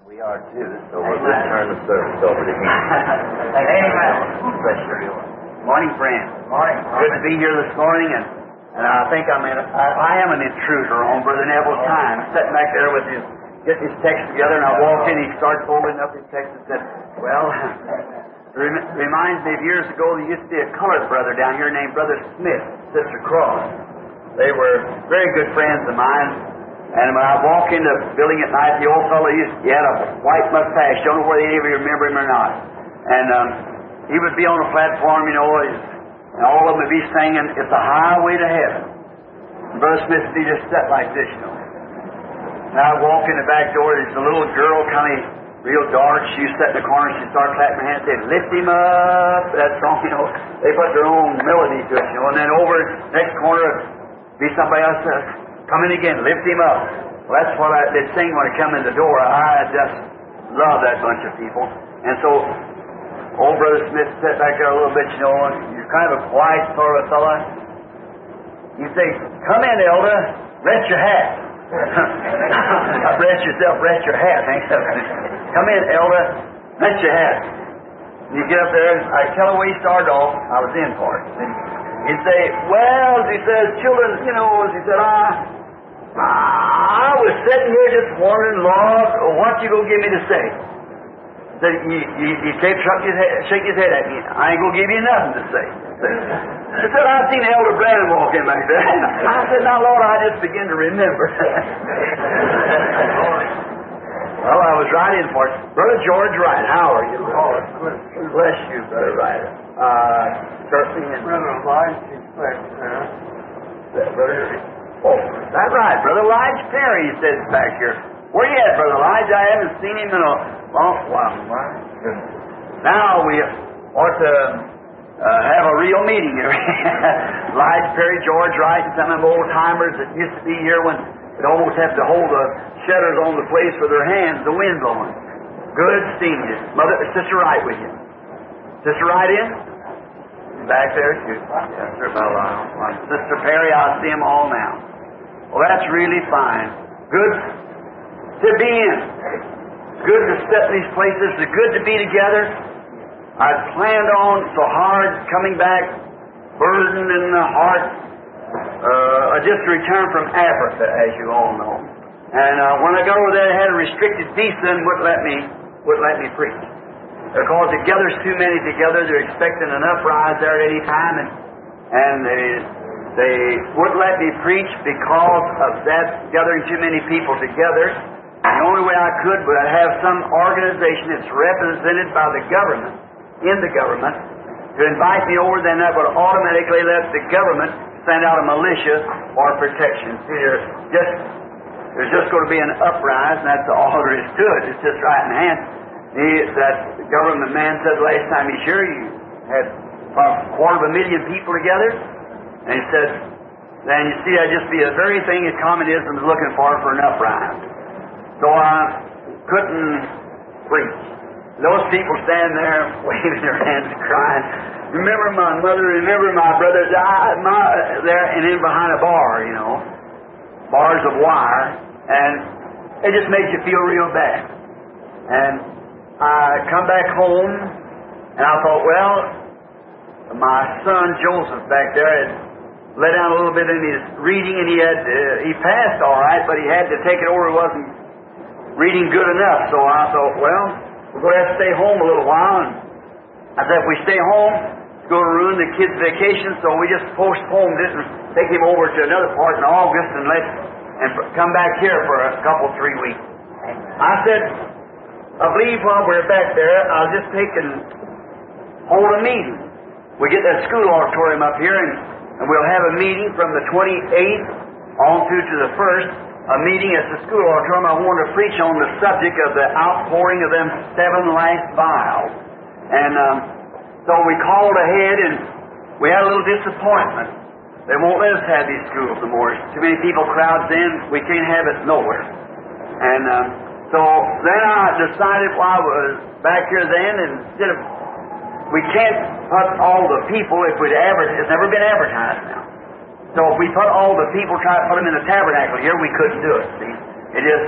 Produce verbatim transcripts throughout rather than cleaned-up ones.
We are too, so we'll just turn the service over to him. Amen. Bless you. Morning, friend. Morning. Good to be here this morning, and, and I think I'm in a, I, I am an intruder on Brother Neville's time. Sitting back there with his, getting his text together, and I walked in, he started folding up his text and said, well, rem- reminds me of years ago there used to be a colored brother down here named Brother Smith, Sister Cross. They were very good friends of mine. And when I walk into the building at night, the old fellow, used, he had a white mustache. Don't know whether any of you remember him or not. And um, he would be on the platform, you know, and all of them would be singing, "It's a highway to heaven." And Brother Smith would be just set like this, you know. And I walk in the back door, there's a little girl, kind of real dark. She was sat in the corner, she started clapping her hands, saying, "Lift him up." That song, you know, they put their own melody to it, you know. And then over next corner, be somebody else says, "Come in again, lift him up." Well, that's what I did sing when I come in the door. I just love that bunch of people. And so, old Brother Smith sat back there a little bit, you know, and you're kind of a quiet sort of fella. You say, "Come in, elder, rest your hat." Not rest yourself, rest your hat. "Come in, elder, rest your hat." You get up there, I tell him where he started off. I was in for it. He'd say, "Well," as he says, "children, you know," as he said, I, I was sitting here just wondering, Lord, what you going to give me to say?" He said, "You, you, you can't shake his, head, shake his head at me. I ain't going to give you nothing to say." He said, "I've seen Elder Brandon walk in back there." I said, "Now, Lord, I just begin to remember." Well, I was right in for it. Brother George Wright, how are you? Oh, bless you, Brother Wright. Uh, surfing and... Brother Elijah Perry. Brother... Oh, that's right. Brother Elijah Perry, he says back here. Where you at, Brother Elijah? I haven't seen him in a long while. Now we ought to uh, have a real meeting here. Elijah Perry, George Wright, and some of them old-timers that used to be here when it almost have to hold the shutters on the place with their hands, the wind blowing. Good seeing you. Mother, Sister Wright with you. Sister Wright in? Back there too. Yes, sir. Well, Sister Perry, I see them all now. Well, that's really fine. Good to be in. Good to step in these places. It's good to be together. I'd planned on so hard coming back, burdened in the heart. Uh, I just returned from Africa, as you all know. And uh, when I got over there, I had a restricted visa and wouldn't let me, wouldn't let me preach. Because it gathers too many together, they're expecting an uprise there at any time, and, and they, they wouldn't let me preach because of that, gathering too many people together. The only way I could would have some organization that's represented by the government, in the government, to invite me over, then that would automatically let the government send out a militia for protection. See, there's just, there's just going to be an uprise, and that's all there is to it. It's just right in hand. He, that government man said last time he's here, you had a quarter of a million people together, and he said, then you see, that'd just be the very thing that communism is looking for, for an uprise. So I couldn't preach. Those people stand there waving their hands and crying, "Remember my mother, remember my brother," I, my, there and in behind a bar, you know, bars of wire, and it just makes you feel real bad. And I come back home, and I thought, well, my son Joseph back there had let down a little bit in his reading, and he had uh, he passed all right, but he had to take it over. He wasn't reading good enough. So I thought, well, we're going to have to stay home a little while. And I said, if we stay home, it's going to ruin the kids' vacation. So we just postponed it and take him over to another part in August and let and come back here for a couple, three weeks. I said, I believe while we're back there, I'll just take and hold a meeting. We get that school auditorium up here, and, and we'll have a meeting from the twenty-eighth on through to the first, a meeting at the school auditorium. I want to preach on the subject of the outpouring of them seven last vials. And um, so we called ahead, and we had a little disappointment. They won't let us have these schools no more. Too many people crowds in, we can't have it nowhere. And um, so then I decided while I was back here then, instead of, we can't put all the people, if we'd advertise, it's never been advertised now. So if we put all the people, try to put them in the tabernacle here, we couldn't do it, see. It just,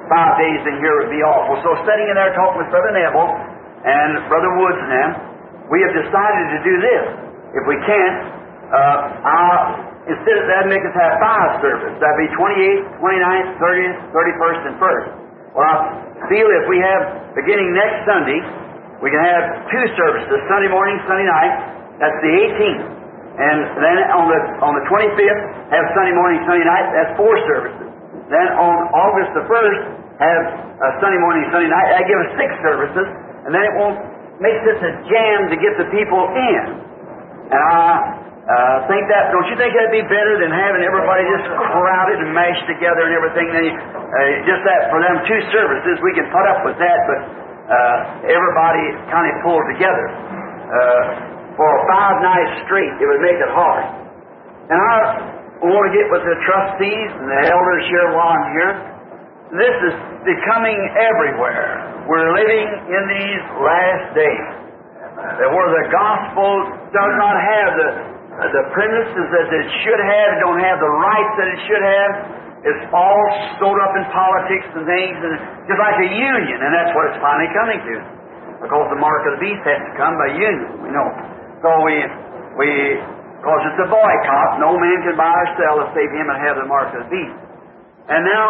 five days in here would be awful. So sitting in there talking with Brother Neville and Brother Woods and them, we have decided to do this. If we can't, uh, I'll, instead of that, make us have five services. That'd be twenty-eighth, twenty-ninth, thirtieth, thirty-first, and first. Well, I feel if we have, beginning next Sunday, we can have two services, Sunday morning, Sunday night. That's the eighteenth. And then on the on the twenty-fifth, have Sunday morning, Sunday night. That's four services. Then on August the first, have uh, Sunday morning, Sunday night. That gives us six services. And then it won't make this a jam to get the people in. And I uh, think that, don't you think that'd be better than having everybody just crowded and mashed together and everything? Then you, uh, just that for them two services, we can put up with that, but uh, everybody kind of pulled together. Uh, for five nights straight, it would make it hard. And I want to get with the trustees and the elders here while I'm here. This is becoming everywhere. We're living in these last days, that where the gospel does not have the the premises that it should have, it don't have the rights that it should have. It's all sewed up in politics and things, and just like a union, and that's what it's finally coming to. Because the mark of the beast has to come by union, we know. So we we because it's a boycott. No man can buy or sell to save him and have the mark of the beast. And now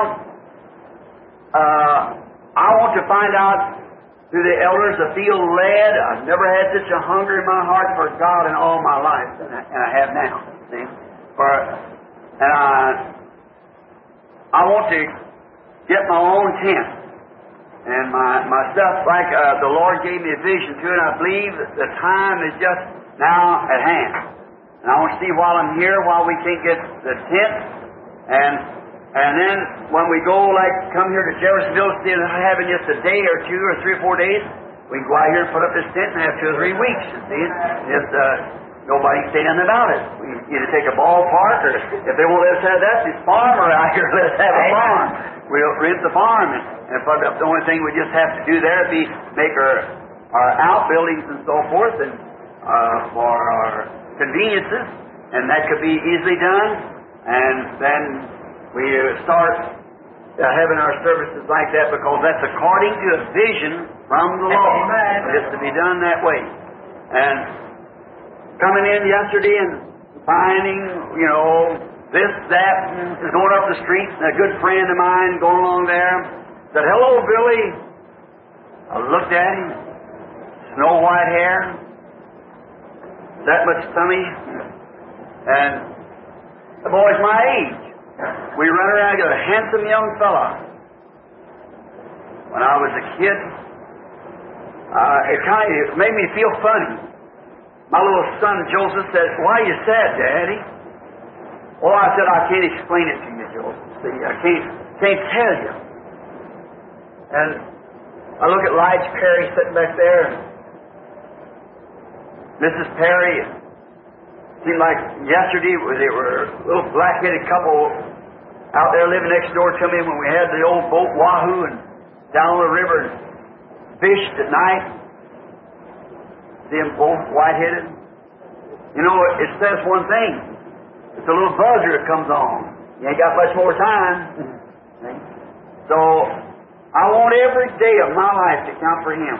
uh, I want to find out through the elders to feel led. I've never had such a hunger in my heart for God in all my life, and I, and I have now. See, for and I I want to get my own tent and my my stuff. Like uh, the Lord gave me a vision to it. I believe that the time is just now at hand. And I want to see while I'm here, while we can't get the tent, and and then when we go, like, come here to Jeffersonville, instead of having just a day or two or three or four days, we can go out here and put up this tent and have two or three weeks. You see, just uh, nobody can say nothing about it. We either take a ballpark, or if they won't let us have that, this farmer out here let us have a farm. We'll rent the farm and, and put up. The only thing we just have to do there would be make our our outbuildings and so forth, and uh, for our conveniences, and that could be easily done. And then we start uh, having our services like that, because that's according to a vision from the Lord. It's to be done that way. And coming in yesterday and finding, you know, this, that, and going up the street, and a good friend of mine going along there said, "Hello, Billy." I looked at him, snow white hair, that much tummy, and the boy's my age. We run around with a handsome young fella. When I was a kid, uh, it kind of made me feel funny. My little son Joseph said, "Why are you sad, Daddy?" Well, I said, "I can't explain it to you, Joseph. See, I can't can't tell you." And I look at Lige Perry sitting back there, and Missus Perry. Seemed like yesterday they were a little black-headed couple out there living next door to me when we had the old boat Wahoo and down the river and fished at night. See them both white-headed. You know, it says one thing. It's a little buzzer that comes on. You ain't got much more time. So I want every day of my life to count for Him.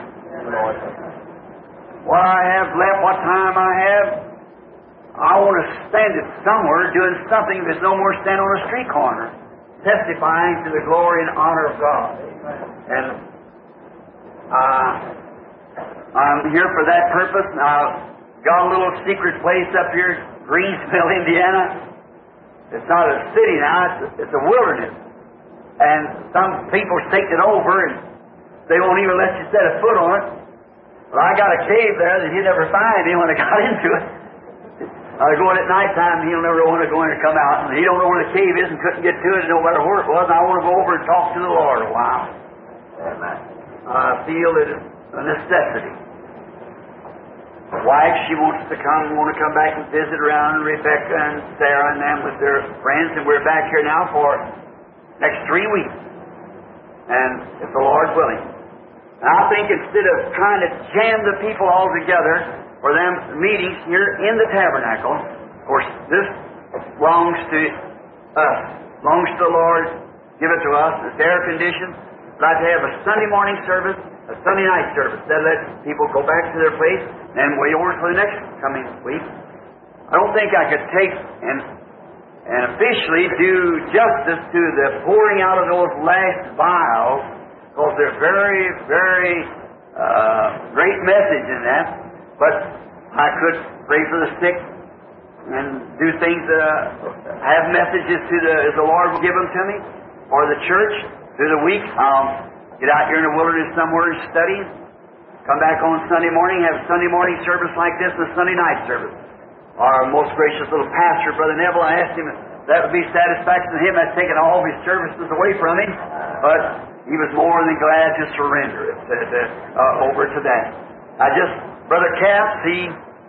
What I have left, what time I have, I want to spend it somewhere doing something that's no more standing on a street corner, testifying to the glory and honor of God. And uh, I'm here for that purpose. Now, got a little secret place up here, Greensville, Indiana. It's not a city now; it's a, it's a wilderness. And some people's taken it over, and they won't even let you set a foot on it. Well, I got a cave there that he'd never find me when I got into it. I go in at night time, and he'll never want to go in and come out. And he don't know where the cave is and couldn't get to it no matter where it was. And I want to go over and talk to the Lord a while. Amen. I feel it is a necessity. The wife, she wants to come, want to come back and visit around Rebecca and Sarah and them with their friends. And we're back here now for next three weeks. And if the Lord's willing. And I think instead of trying to jam the people all together for them meetings here in the tabernacle, of course, this belongs to us, belongs to the Lord, give it to us, it's air conditioned. like to have a Sunday morning service, a Sunday night service. That let people go back to their place and wait on for the next coming week. I don't think I could take and and officially do justice to the pouring out of those last vials, because they're very, very uh, great message in that. But I could pray for the sick and do things, uh, have messages to the, as the Lord will give them to me, or the church through the week. I'll get out here in the wilderness somewhere and study, come back on Sunday morning, have Sunday morning service like this and a Sunday night service. Our most gracious little pastor, Brother Neville, I asked him if that would be satisfaction to him. I'd taken all of his services away from him, but he was more than glad to surrender it to, to, uh, over to that. I just, Brother Capps, he,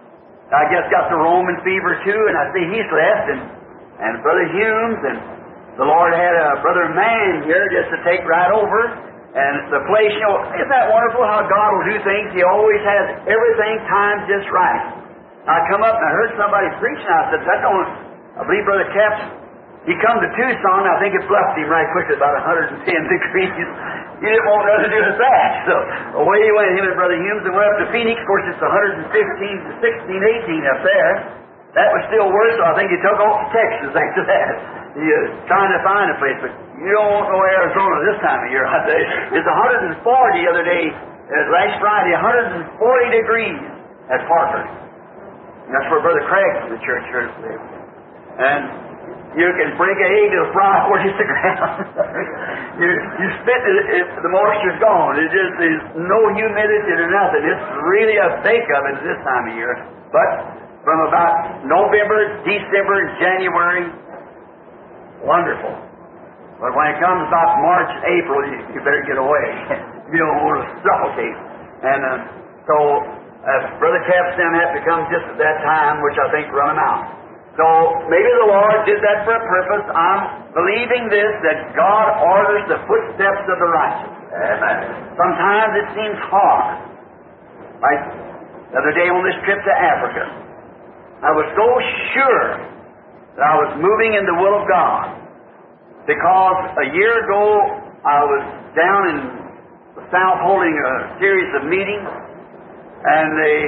I guess, got the Roman fever too, and I see he's left, and, and Brother Humes, and the Lord had a Brother Mann here just to take right over, and the place, you know, isn't that wonderful how God will do things? He always has everything timed just right. I come up and I heard somebody preaching. I said, that don't, I believe Brother Capps, he come to Tucson. I think it bluffed him right quickly, about one hundred ten degrees. He didn't want nothing to do with that. So away he went, him and Brother Humes, and went up to Phoenix. Of course, it's one hundred fifteen to sixteen, eighteen up there. That was still worse, so I think he took off to Texas after that. He was trying to find a place, but you don't know Arizona this time of year, I tell you. It's one hundred forty the other day, uh, last Friday, one hundred forty degrees at Parker. That's where Brother Craig from the church here lives. And you can break an egg to the fry where it's the ground. you, you spit it, it, the moisture's gone. It just, there's no humidity or nothing. It's really a bake oven this time of year. But from about November, December, January, wonderful. But when it comes about March, April, you, you better get away. You don't want to suffocate. And uh, so... Uh, Brother Capps then had to come just at that time, which I think run him out. So maybe the Lord did that for a purpose. I'm believing this, that God orders the footsteps of the righteous. Amen. Sometimes it seems hard. Like the other day on this trip to Africa, I was so sure that I was moving in the will of God, because a year ago I was down in the South holding a series of meetings. And they,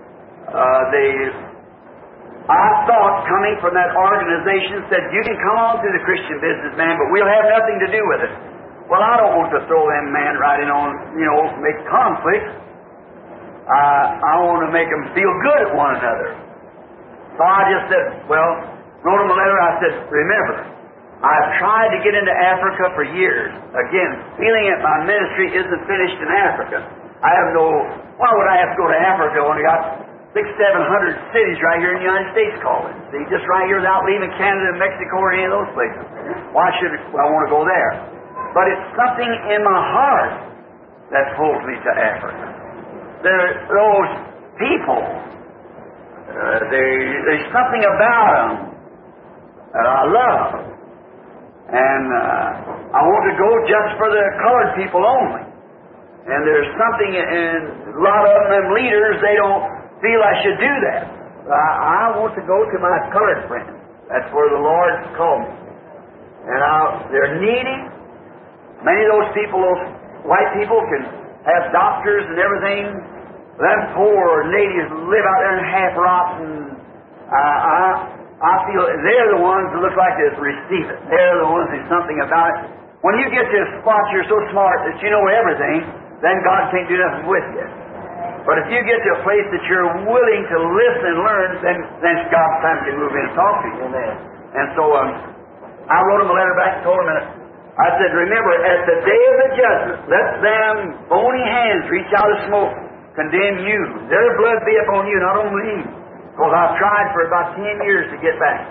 uh, they, I thought coming from that organization said, you can come on to the Christian business, man, but we'll have nothing to do with it. Well, I don't want to throw them man right in on, you know, make conflict. Uh, I want to make them feel good at one another. So I just said, well, wrote them a letter. I said, remember, I've tried to get into Africa for years. Again, feeling that my ministry isn't finished in Africa. I have no, why would I have to go to Africa when I got six, seven hundred cities right here in the United States calling? See, just right here without leaving Canada and Mexico or any of those places. Why should I want to go there? But it's something in my heart that pulls me to Africa. There, those people, uh, they, there's something about them that I love. And uh, I want to go just for the colored people only. And there's something in a lot of them leaders, they don't feel I should do that. I, I want to go to my colored friends. That's where the Lord's called me. And I, they're needy. Many of those people, those white people, can have doctors and everything. Them poor natives live out there in half rotten. Uh, I, I feel they're the ones that look like they receive it. They're the ones who's something about it. When you get to a spot you're so smart that you know everything, then God can't do nothing with you. But if you get to a place that you're willing to listen and learn, then, then God's time can move in and talk to you. Amen. And so um, I wrote him a letter back and told him, and I said, remember, at the day of the judgment, let them bony hands reach out of smoke, condemn you. Their blood be upon you, not on me. Because I've tried for about ten years to get back.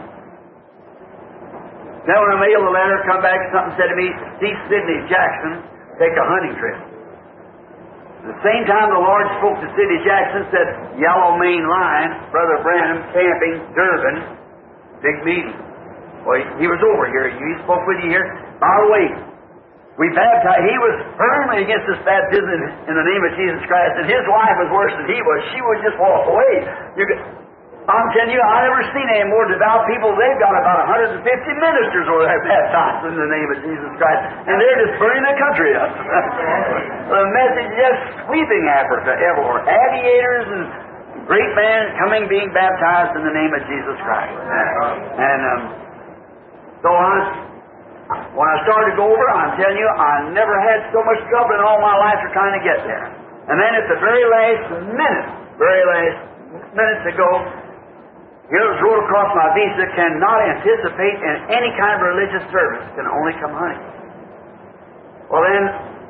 Then when I mailed the letter, come back, something said to me, see Sidney Jackson take a hunting trip. At the same time the Lord spoke to Sidney Jackson, said, Yellow Mane Lion, Brother Branham, camping, Durban, big meeting. Well, he, he was over here. He spoke with you here. By the way, we baptized. He was firmly against this baptism in the name of Jesus Christ, and his wife was worse than he was. She would just walk away. You could, I'm telling you, I've never seen any more devout people. They've got about one hundred fifty ministers over there baptized in the name of Jesus Christ. And they're just burning the country up. The message is just sweeping Africa everywhere. Aviators and great men coming, being baptized in the name of Jesus Christ. And um, so I, when I started to go over, I'm telling you, I never had so much trouble in all my life for trying to get there. And then at the very last minute, very last minutes ago, here's wrote across my visa, cannot anticipate in any kind of religious service, can only come hunting. Well then,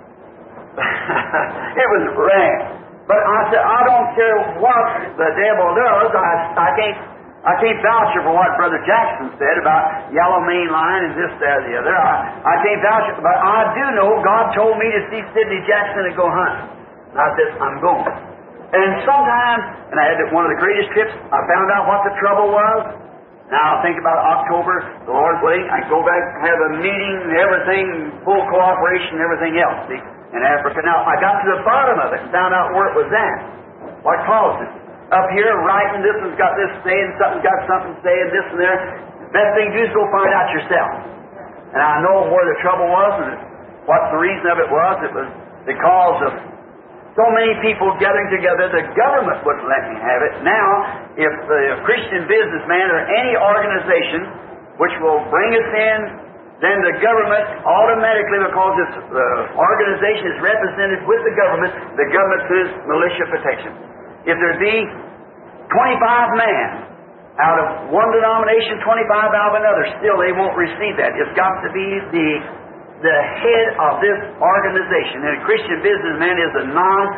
it was rare. But I said, I don't care what the devil does, I, I can't I can't vouch for what Brother Jackson said about yellow main line and this, that, or the other. I, I can't vouch for it, but I do know God told me to see Sidney Jackson and go hunting. And I said, I'm going. And sometimes, and I had one of the greatest trips, I found out what the trouble was. Now, think about October, the Lord willing, I go back and have a meeting and everything, full cooperation and everything else, see, in Africa. Now, I got to the bottom of it and found out where it was at. What caused it? Up here, writing, this one's got this saying, something's got something saying, this and there. Best thing to do is go find out yourself. And I know where the trouble was and what the reason of it was. It was because of so many people gathering together, the government wouldn't let me have it. Now, if the Christian businessman or any organization which will bring us in, then the government automatically, because it's, the organization is represented with the government, the government says militia protection. If there be twenty-five men out of one denomination, twenty-five out of another, still they won't receive that. It's got to be the the head of this organization. And a Christian businessman is a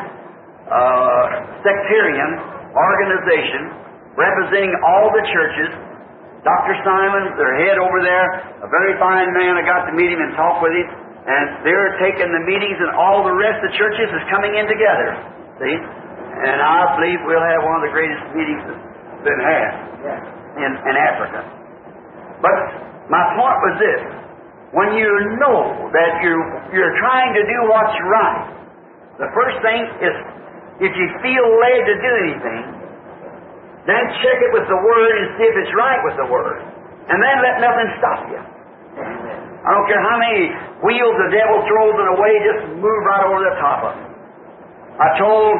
non-sectarian uh, organization representing all the churches. Doctor Simon, their head over there, a very fine man. I got to meet him and talk with him. And they're taking the meetings, and all the rest of the churches is coming in together. See? And I believe we'll have one of the greatest meetings that's been had in, in Africa. But my point was this. When you know that you're, you're trying to do what's right, the first thing is, if you feel led to do anything, then check it with the Word and see if it's right with the Word. And then let nothing stop you. I don't care how many wheels the devil throws it away, just move right over the top of it. I told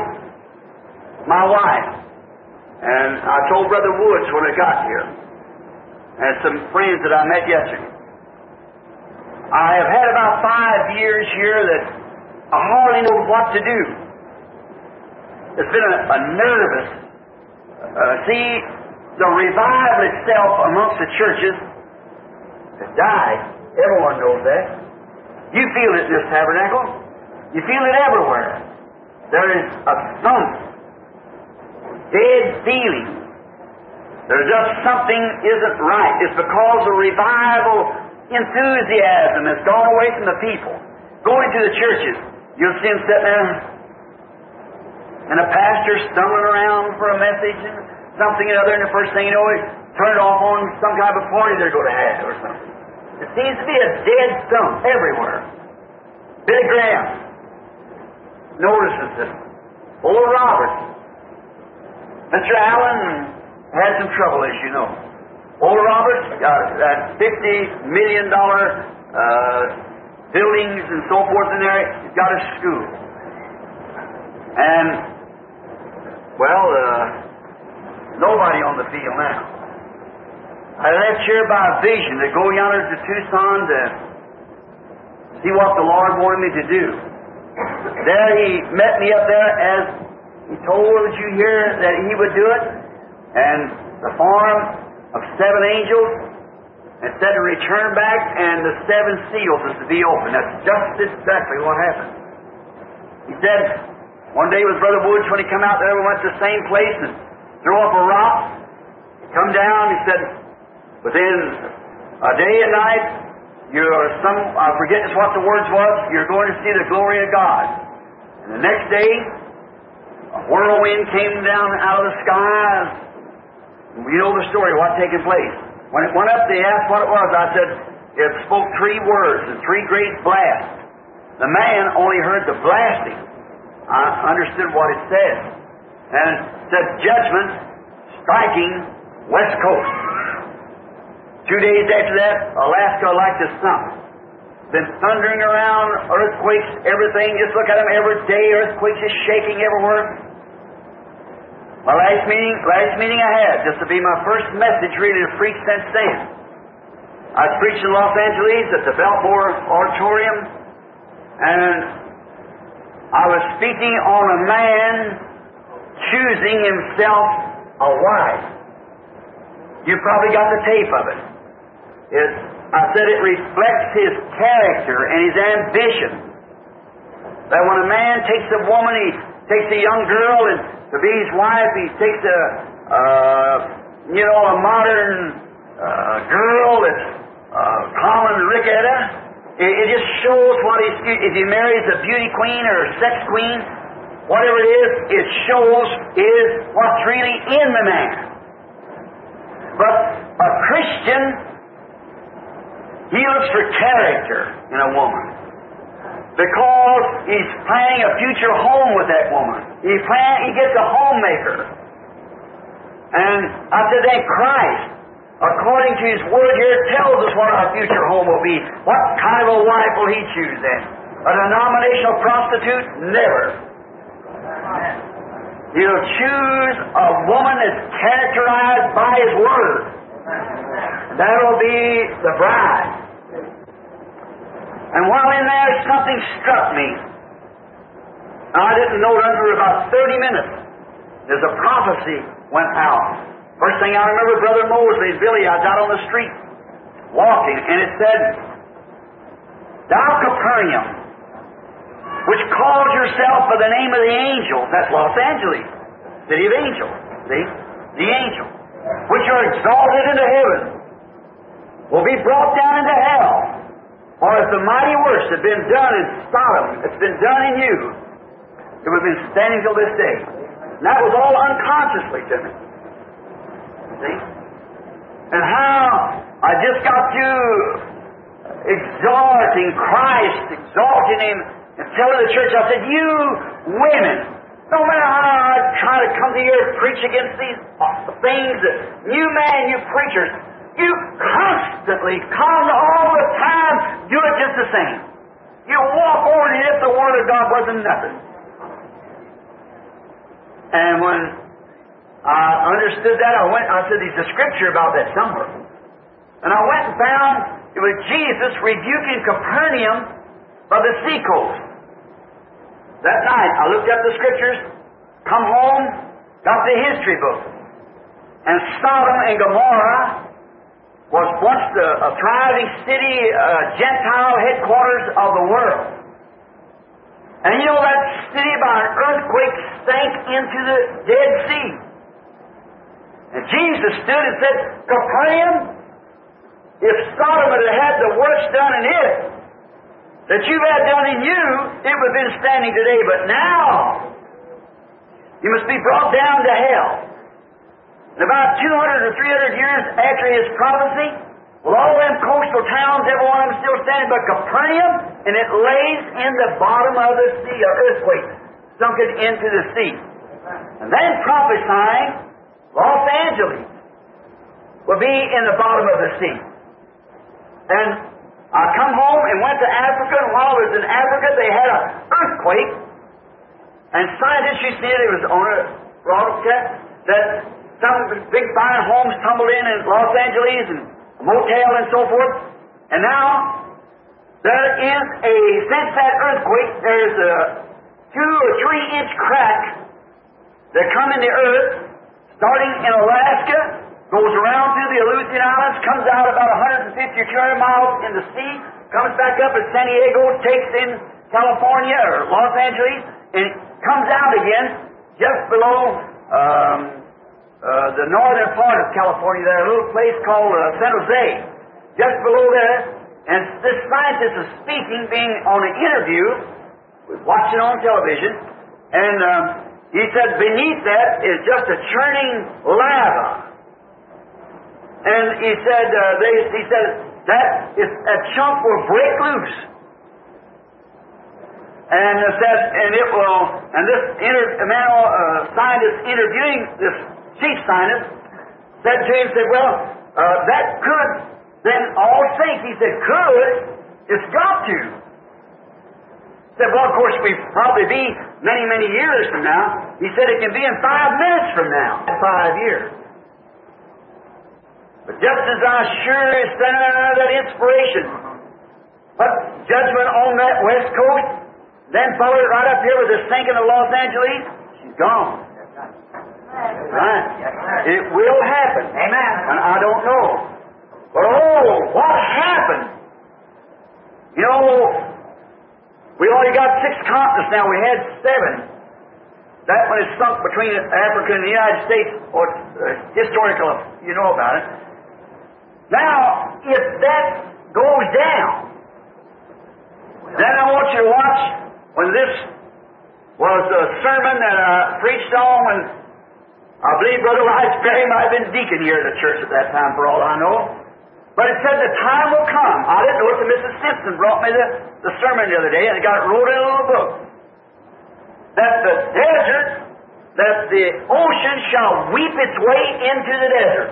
my wife, and I told Brother Woods when I got here, and some friends that I met yesterday, I have had about five years here that I hardly know what to do. It's been a, a nervous, uh, see, the revival itself amongst the churches has died. Everyone knows that. You feel it in this tabernacle. You feel it everywhere. There is a thump, dead feeling. There's just something isn't right. It's because the revival enthusiasm has gone away from the people. Going to the churches, you'll see them sitting there, and a pastor stumbling around for a message and something or other, and the first thing you know, he turned off on some kind of a party they're going to have or something. It seems to be a dead thump everywhere. Billy Graham notices this. Old Robert. Mister Allen had some trouble, as you know. Old Robert's got that fifty million dollar uh, buildings and so forth in there. He's got a school. And, well, uh, nobody on the field now. I left here by a vision to go yonder to Tucson to see what the Lord wanted me to do. There he met me up there as he told you here that he would do it. And the farm of seven angels, and said to return back, and the seven seals is to be opened. That's just exactly what happened. He said, one day with Brother Woods, when he come out there, we went to the same place and threw up a rock. He come down, he said, within a day and night, you're some, I forget just what the words was, you're going to see the glory of God. And the next day, a whirlwind came down out of the sky. You know the story, what's taking place. When it went up, they asked what it was. I said, it spoke three words and three great blasts. The man only heard the blasting. I understood what it said. And it said, judgment striking west coast. Two days after that, Alaska like the sun. Been thundering around, earthquakes, everything. Just look at them every day. Earthquakes is shaking everywhere. My last meeting, last meeting I had, just to be my first message really to preach since then. I was preaching in Los Angeles at the Biltmore Auditorium, and I was speaking on a man choosing himself a wife. You probably got the tape of it. It I said it reflects his character and his ambition. That when a man takes a woman, he takes a young girl and to be his wife, he takes a, uh, you know, a modern uh, girl that's uh, common ricketta. It, it just shows what he's, if he marries a beauty queen or a sex queen, whatever it is, it shows is what's really in the man. But a Christian, he looks for character in a woman because he's planning a future home with that woman. He plan, he gets a homemaker. And I said, then Christ, according to His Word here, tells us what our future home will be. What kind of a wife will He choose then? A denominational prostitute? Never. He'll choose a woman that's characterized by His Word. That'll be the bride. And while in there, something struck me. I didn't know it under about thirty minutes. There's a prophecy went out. First thing I remember, Brother Mosley's Billy, I was out on the street walking, and it said, Thou Capernaum, which calls yourself by the name of the angels, that's Los Angeles, city of angels, see? The angel, which are exalted into heaven, will be brought down into hell. For if the mighty works had been done in Sodom, it's been done in you, it would have been standing till this day. And that was all unconsciously to me. See? And how I just got through exalting Christ, exalting Him, and telling the church, I said, you women, no matter how I try to come to here and preach against these things, you man, you preachers, you constantly, come all the time, do it just the same. You walk over as if the Word of God wasn't nothing. And when I understood that, I went, I said, there's a scripture about that somewhere. And I went and found it was Jesus rebuking Capernaum by the seacoast. That night, I looked up the scriptures, come home, got the history book. And Sodom and Gomorrah was once the, a thriving city, uh, Gentile headquarters of the world. And you know that city by an earthquake sank into the Dead Sea. And Jesus stood and said, Capernaum, if Sodom had had the works done in it that you've had done in you, it would have been standing today. But now, you must be brought down to hell. And about two hundred or three hundred years after His prophecy, well, all them coastal towns, every one of them still standing, but Capernaum, and it lays in the bottom of the sea, an earthquake, sunk it into the sea. And then prophesying, Los Angeles will be in the bottom of the sea. And I come home and went to Africa, and while I was in Africa, they had an earthquake, and scientists, you see it, it was on a broadcast, that some big fine homes tumbled in in Los Angeles and a motel and so forth. And now there is a, since that earthquake, there's a two or three inch crack that come in the earth, starting in Alaska, goes around through the Aleutian Islands, comes out about one hundred fifty or two hundred miles in the sea, comes back up at San Diego, takes in California or Los Angeles, and comes out again just below um, Uh, the northern part of California, there, a little place called uh, San Jose, just below there. And this scientist is speaking, being on an interview, watching on television, and um, he said beneath that is just a churning lava. And he said, uh, they, he said that is a chunk will break loose. And it said, and it will, and this inter, man, uh, scientist interviewing this chief scientist, said to him, said, well, uh, that could then all sink. He said, could? It's got to. Said, well, of course, we probably be many, many years from now. He said it can be in five minutes from now. Five years. But just as I sure is standing out of that inspiration, but judgment on that west coast, then followed it right up here with the sinking of Los Angeles, she's gone. Right? It will happen. Amen. And I don't know. But oh, what happened? You know, we only got six continents now. We had seven. That one is sunk between Africa and the United States, or uh, historical, you know about it. Now, if that goes down, then I want you to watch when this was a sermon that I preached on when I believe Brother Rice Perry might have been deacon here at the church at that time, for all I know. But it said the time will come. I didn't know it till Missus Simpson brought me the, the sermon the other day, and it got it wrote in a little book. That the desert, that the ocean shall weep its way into the desert.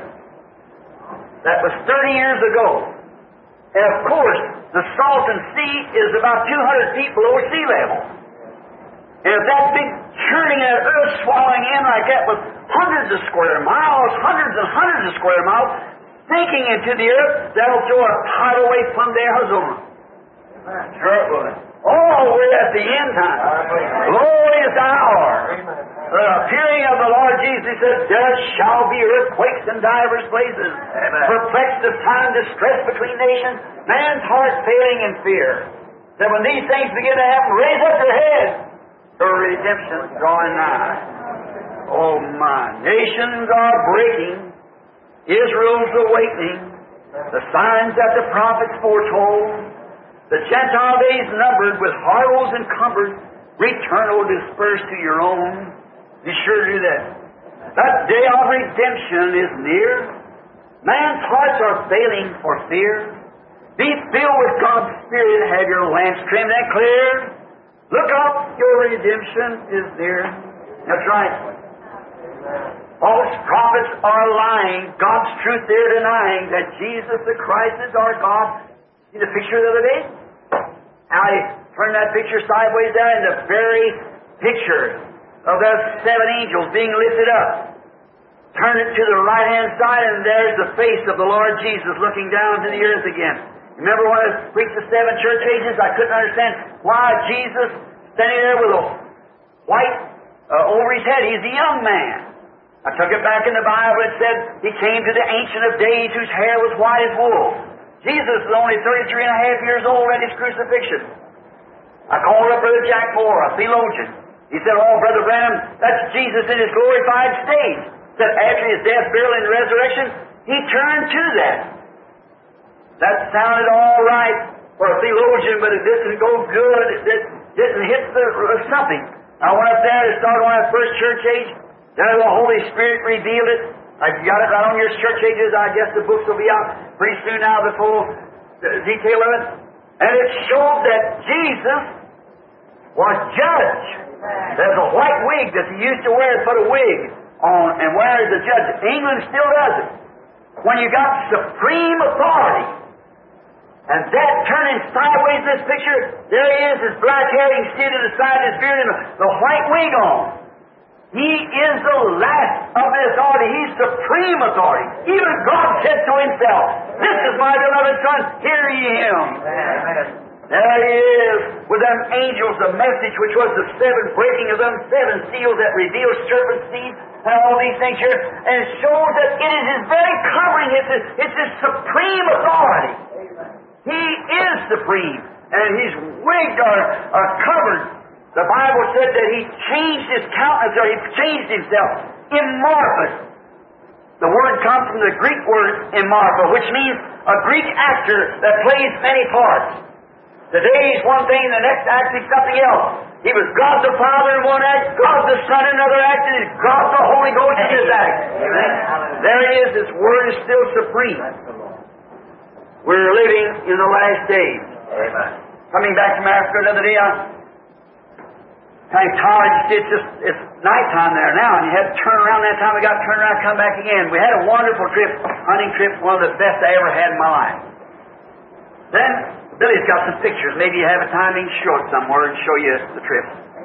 That was thirty years ago. And of course, the Salton Sea is about two hundred feet below sea level. And if that big churning of earth swallowing in like that with hundreds of square miles, hundreds and hundreds of square miles, sinking into the earth, that'll throw a tidal wave from the Arizona. Sure it will. Oh, we're at the end time. Glorious hour. The appearing of the Lord Jesus said, there shall be earthquakes in divers places. Perplexed of time, distress between nations, man's heart failing in fear. That when these things begin to happen, raise up your head. Your redemption is drawing nigh. Oh my, nations are breaking. Israel's awakening. The signs that the prophets foretold. The Gentile days numbered with horrors encumbered. Return, O dispersed to your own. Be sure to do that. That day of redemption is near. Man's hearts are failing for fear. Be filled with God's Spirit. Have your lamps trimmed and clear. Look up, your redemption is near. That's right. False prophets are lying. God's truth they're denying. That Jesus the Christ is our God. See the picture the other day? How he turned that picture sideways there, and the very picture of those seven angels being lifted up. Turn it to the right-hand side, and there's the face of the Lord Jesus looking down to the earth again. Remember when I preached the seven church ages, I couldn't understand why Jesus standing there with a white uh, over his head. He's a young man. I took it back in the Bible. It said he came to the Ancient of Days whose hair was white as wool. Jesus was only thirty-three and a half years old at his crucifixion. I called up Brother Jack Moore, a theologian. He said, oh, Brother Branham, that's Jesus in his glorified state. That after his death, burial, and resurrection, he turned to that. That sounded all right for a theologian, but it didn't go good. It didn't hit the uh, something. I went up there and started on that first church age. Then the Holy Spirit revealed it. I've got it right on your church ages. I guess the books will be out pretty soon now, the full detail of it. And it showed that Jesus was judge. There's a white wig that he used to wear, put a wig on and wear as a judge. England still does it. When you got supreme authority, and that turning sideways this picture, there he is, his black hair, you can see it in the side of his beard, and the white wig on. He is the last of the authority. He's supreme authority. Even God said to himself, this is my beloved Son, hear ye him. Amen. There he is, with them angels, the message which was the seven breaking of them seven seals that reveal serpent seed and all these things here, and it shows that it is his very covering. It's his, it's his supreme authority. He is supreme, and his wigs are, are covered. The Bible said that he changed his countenance, or he changed himself. Immorphous. The word comes from the Greek word immorpho, which means a Greek actor that plays many parts. Today he's one thing, and the next act is something else. He was God the Father in one act, God the Son in another act, and he's God the Holy Ghost in his act. Amen. There he is. His word is still supreme. We're living in the last days. Amen. Coming back from Africa another day, I kind of tired. You see, it's just, it's nighttime there now, and you had to turn around. That time we got to turn around and come back again. We had a wonderful trip, hunting trip, one of the best I ever had in my life. Then, Billy's got some pictures. Maybe you have a time he can show it somewhere and show you the trip.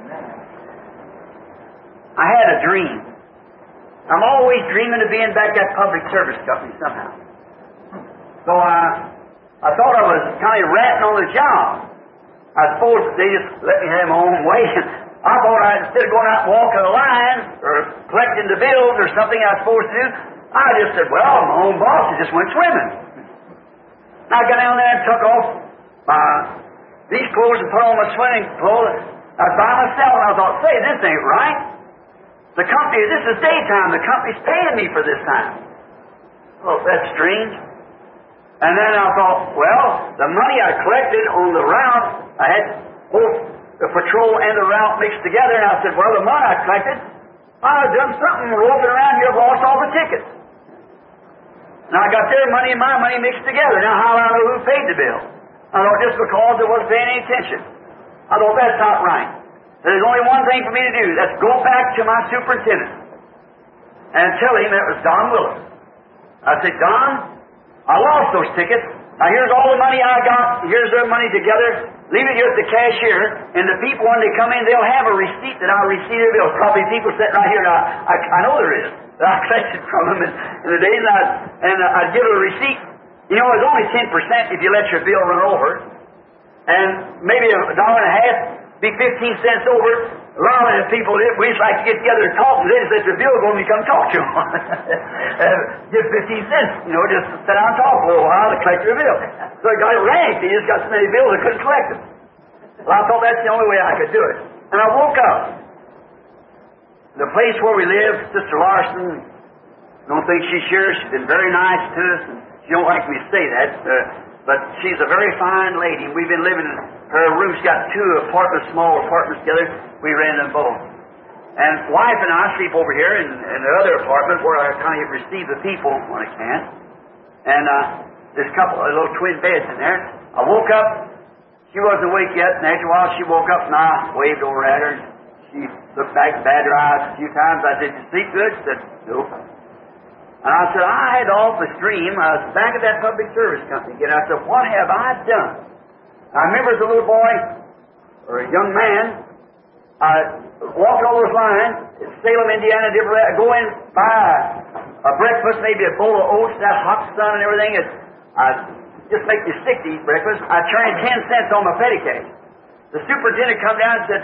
I had a dream. I'm always dreaming of being back at public service company somehow. So I, I thought I was kind of ratting on the job. I suppose they just let me have my own way. I thought I, instead of going out and walking the line or collecting the bills or something I was supposed to do, I just said, well, my own boss, I just went swimming. And I got down there and took off my these clothes and put on my swimming clothes. I was by myself, and I thought, say, this ain't right. The company, this is daytime. The company's paying me for this time. Well, that's strange. And then I thought, well, the money I collected on the route, I had both the patrol and the route mixed together, and I said, well, the money I collected, I've done something roping around here, I've lost all the tickets. Now I got their money and my money mixed together. Now how do I know who paid the bill? I thought just because I wasn't paying any attention. I thought that's not right. There's only one thing for me to do. That's go back to my superintendent and tell him it was Don Willis. I said, Don, I lost those tickets. Now here's all the money I got. Here's their money together. Leave it here at the cashier. And the people, when they come in, they'll have a receipt that I'll receipt their bills. Probably people sitting right here. Now, I, I know there is. I collected from them in, in the days, and I'd, and I'd give a receipt. You know, it's only ten percent if you let your bill run over. And maybe a dollar and a half, be fifteen cents over. A lot of people, we just like to get together and talk, and they just let your bill go and you come talk to them. uh, give fifteen cents, you know, just sit down and talk for a little while to collect your bill. So I got it ranked. He just got so many bills I couldn't collect them. Well, I thought that's the only way I could do it. And I woke up. The place where we live, Sister Larson, don't think she's here. She's been very nice to us, and she don't like me to say that, uh, but she's a very fine lady. We've been living in her room's got two apartments, small apartments together. We rent them both. And wife and I sleep over here in, in the other apartment where I kind of receive the people when I can. And uh, there's a couple of little twin beds in there. I woke up. She wasn't awake yet, and after a while she woke up, and I waved over at her. She looked back, batted her eyes a few times. I said, "You sleep good?" She said, "Nope." And I said, "I had an office dream. I was back at that public service company again." I said, "What have I done?" I remember as a little boy, or a young man, I walked all those lines in Salem, Indiana, different, I go in, buy a breakfast, maybe a bowl of oats, that hot sun and everything. It, I just make me sick to eat breakfast. I turn in ten cents on my petty cash. The superintendent come down and said,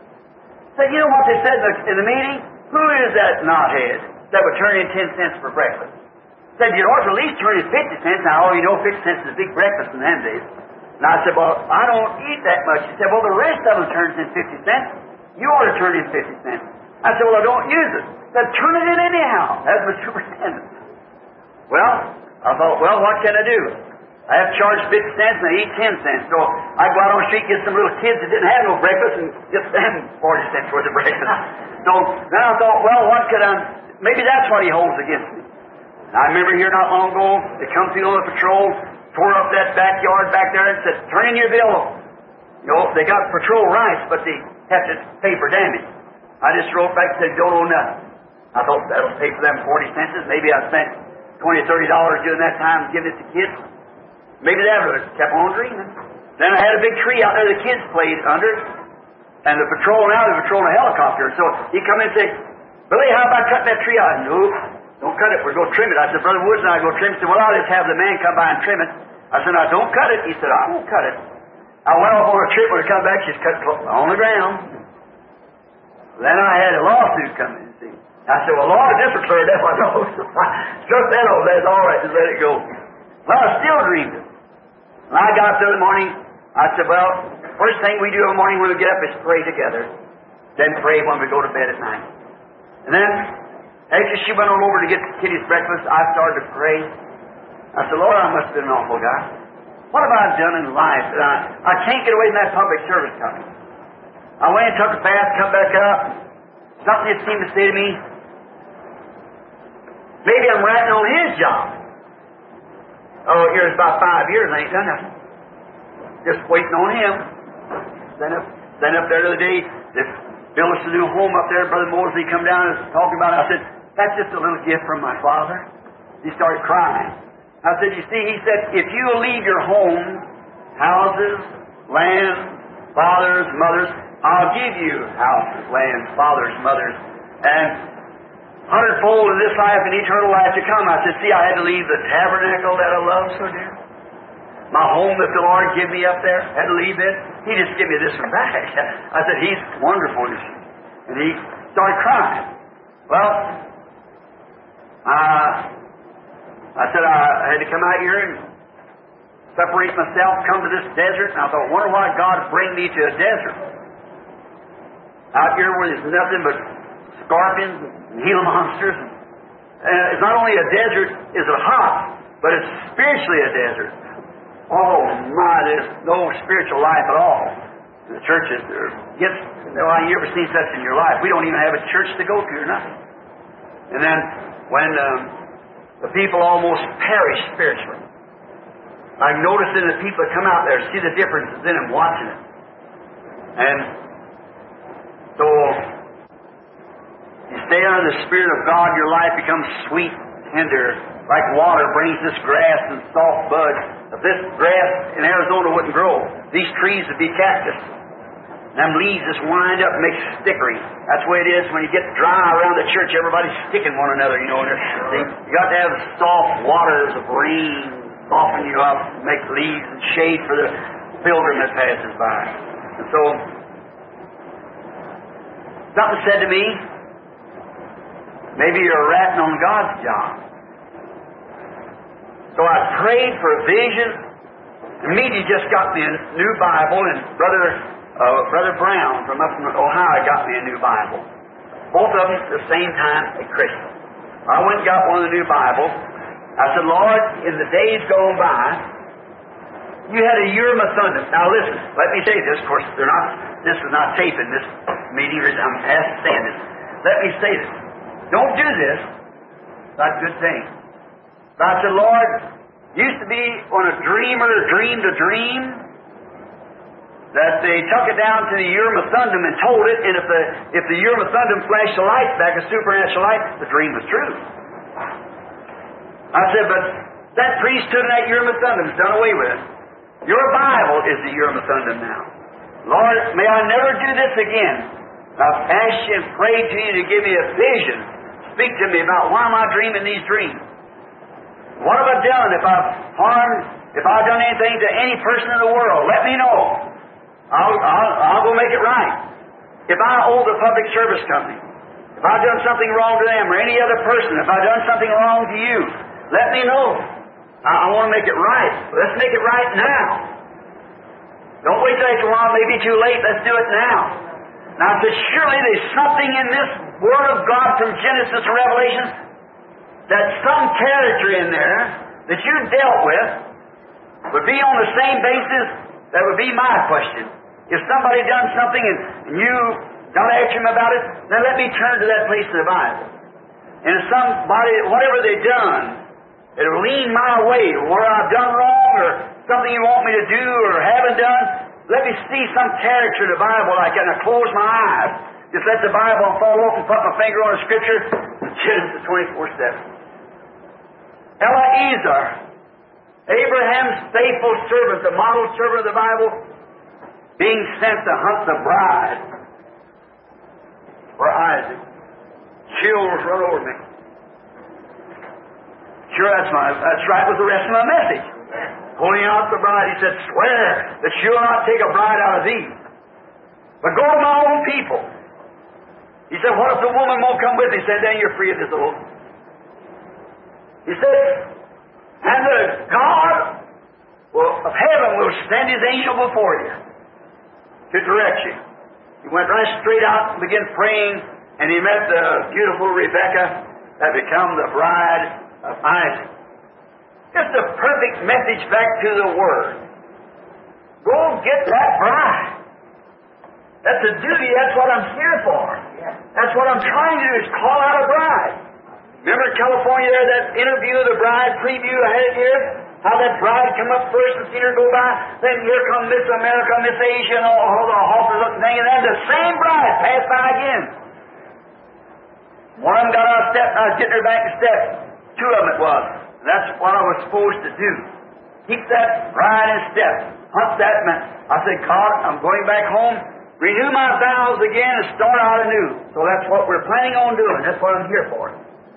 said, "You know what they said in the, in the meeting? Who is that knothead that would turn in ten cents for breakfast?" Said, "You ought to at least turn in fifty cents. Now, you know, fifty cents is a big breakfast in them days." And I said, "Well, I don't eat that much." He said, "Well, the rest of them turns in fifty cents. You ought to turn in fifty cents. I said, "Well, I don't use it." He said, "Turn it in anyhow." That's my superintendent. Well, I thought, well, what can I do? I have to charge fifty cents and I eat ten cents. So I go out on the street, get some little kids that didn't have no breakfast, and get them forty cents worth of breakfast. So then I thought, well, what could I, maybe that's what he holds against me. And I remember here not long ago, they come through on the patrol, tore up that backyard back there and said, "Turn in your bill." You know, they got patrol rights, but they have to pay for damage. I just wrote back and said, "Don't owe nothing." I thought that'll pay for them forty cents. Maybe I spent twenty or thirty dollars during that time giving it to kids. Maybe that would have kept on dreaming. Then I had a big tree out there the kids played under, and the patrol now, they're patrolling a helicopter. So he come in and said, "Billy, how about cutting that tree out?" "No, don't cut it. We're going to trim it." I said, "Brother Woods and I go trim it." He said, "Well, I'll just have the man come by and trim it." I said, "Now, don't cut it." He said, "I won't cut it." I went off on a trip. When I come back, she's cut on the ground. Then I had a lawsuit come in, see. I said, "Well, Lord, this will clear that one off." Struck that over. That's all right. Just let it go. Well, I still dreamed it. When I got up there in the morning, I said, well, first thing we do in the morning when we get up is pray together. Then pray when we go to bed at night. And then, after she went on over to get the kiddies breakfast, I started to pray. I said, "Lord, I must have been an awful guy. What have I done in life that I, I can't get away from that public service company?" I went and took a bath, come back up. Something just seemed to say to me, maybe I'm ratting on his job. Oh, here's about five years, I ain't done nothing. Just waiting on him. Then up, then up there the other day, this built us a new home up there. Brother Mosley come down and was talking about it. I said, that's just a little gift from my father. He started crying. I said, you see, he said, if you leave your home, houses, land, fathers, mothers, I'll give you houses, lands, fathers, mothers, and hundredfold in this life and eternal life to come. I said, see, I had to leave the tabernacle that I love so dear. My home that the Lord gave me up there, had to leave it. He just gave me this one back. I said, He's wonderful, you see. And he started crying. Well, uh, I said, I had to come out here and separate myself, come to this desert, and I thought, wonder why God bring me to a desert. Out here where there's nothing but scorpions and Gila monsters. Uh, it's not only a desert, is it hot, but it's spiritually a desert. Oh my, there's no spiritual life at all. The churches, there gets, well, you ever seen such in your life? We don't even have a church to go to or nothing. And then when um, the people almost perish spiritually, I'm noticing the people that come out there see the differences in them watching it. And so you stay under the Spirit of God, your life becomes sweet, tender, like water brings this grass and soft buds. If this grass in Arizona wouldn't grow, these trees would be cactus. And them leaves just wind up and make stickery. That's the way it is when you get dry around the church, everybody's sticking one another, you know. See, you got to have soft waters of rain soften you up, make leaves and shade for the pilgrim that passes by. And so, something said to me, maybe you're ratting on God's job. So I prayed for a vision. Immediately just got me a new Bible, and Brother uh, Brother Brown from up in Ohio got me a new Bible. Both of them at the same time at Christmas. I went and got one of the new Bibles. I said, Lord, in the days gone by, you had a Urim and Thummim. Now listen, let me say this. Of course, they're not. This is not taping this meeting. I'm asked to stand this. Let me say this. Don't do this. It's not a good thing. But I said, Lord, used to be when a dreamer dreamed a dream, that they took it down to the Urim and Thummim and told it, and if the if the Urim and Thummim flashed a light back, a supernatural light, the dream was true. I said, but that priesthood and that Urim and Thummim is done away with. Your Bible is the Urim and Thummim now. Lord, may I never do this again. I've asked you and prayed to you to give me a vision. Speak to me about why am I dreaming these dreams? What have I done? If I've harmed, if I've done anything to any person in the world, let me know. I'll, I'll, I'll go make it right. If I owe the public service company, if I've done something wrong to them or any other person, if I've done something wrong to you, let me know. I, I want to make it right. Let's make it right now. Don't wait till after a while. It may be too late. Let's do it now. Now, I said, surely there's something in this Word of God from Genesis to Revelation, that some character in there that you dealt with would be on the same basis. That would be my question. If somebody done something and, and you got to ask him about it, then let me turn to that place in the Bible. And if somebody, whatever they done, it'll lean my way, where I've done wrong or something you want me to do or haven't done, let me see some character in the Bible like that, and I close my eyes. Just let the Bible fall off and put my finger on a scripture. Genesis twenty-four seven. Eliezer, Abraham's faithful servant, the model servant of the Bible, being sent to hunt the bride for Isaac. Chills run over me. Sure, that's my, that's right with the rest of my message. Holding out the bride, he said, swear that you'll not take a bride out of thee, but go to my own people. He said, what if the woman won't come with me? He said, then you're free of this oath. He said, and the God will, of heaven will send His angel before you to direct you. He went right straight out and began praying, and he met the beautiful Rebecca that became the bride of Isaac. Just a perfect message back to the Word. Go get that bride. That's a duty. That's what I'm here for. That's what I'm trying to do, is call out a bride. Remember in California there, that interview of the bride preview I had here? How that bride come up first and seen her go by. Then here come Miss America, Miss Asia, and all, all the horses looking thing. And then the same bride passed by One of them got out of step, and I was getting her back to step. Two of them it was. And that's what I was supposed to do. Keep that right in step. Hunt that man. I said, God, I'm going back home. Renew my vows again and start out anew. So that's what we're planning on doing. That's what I'm here for.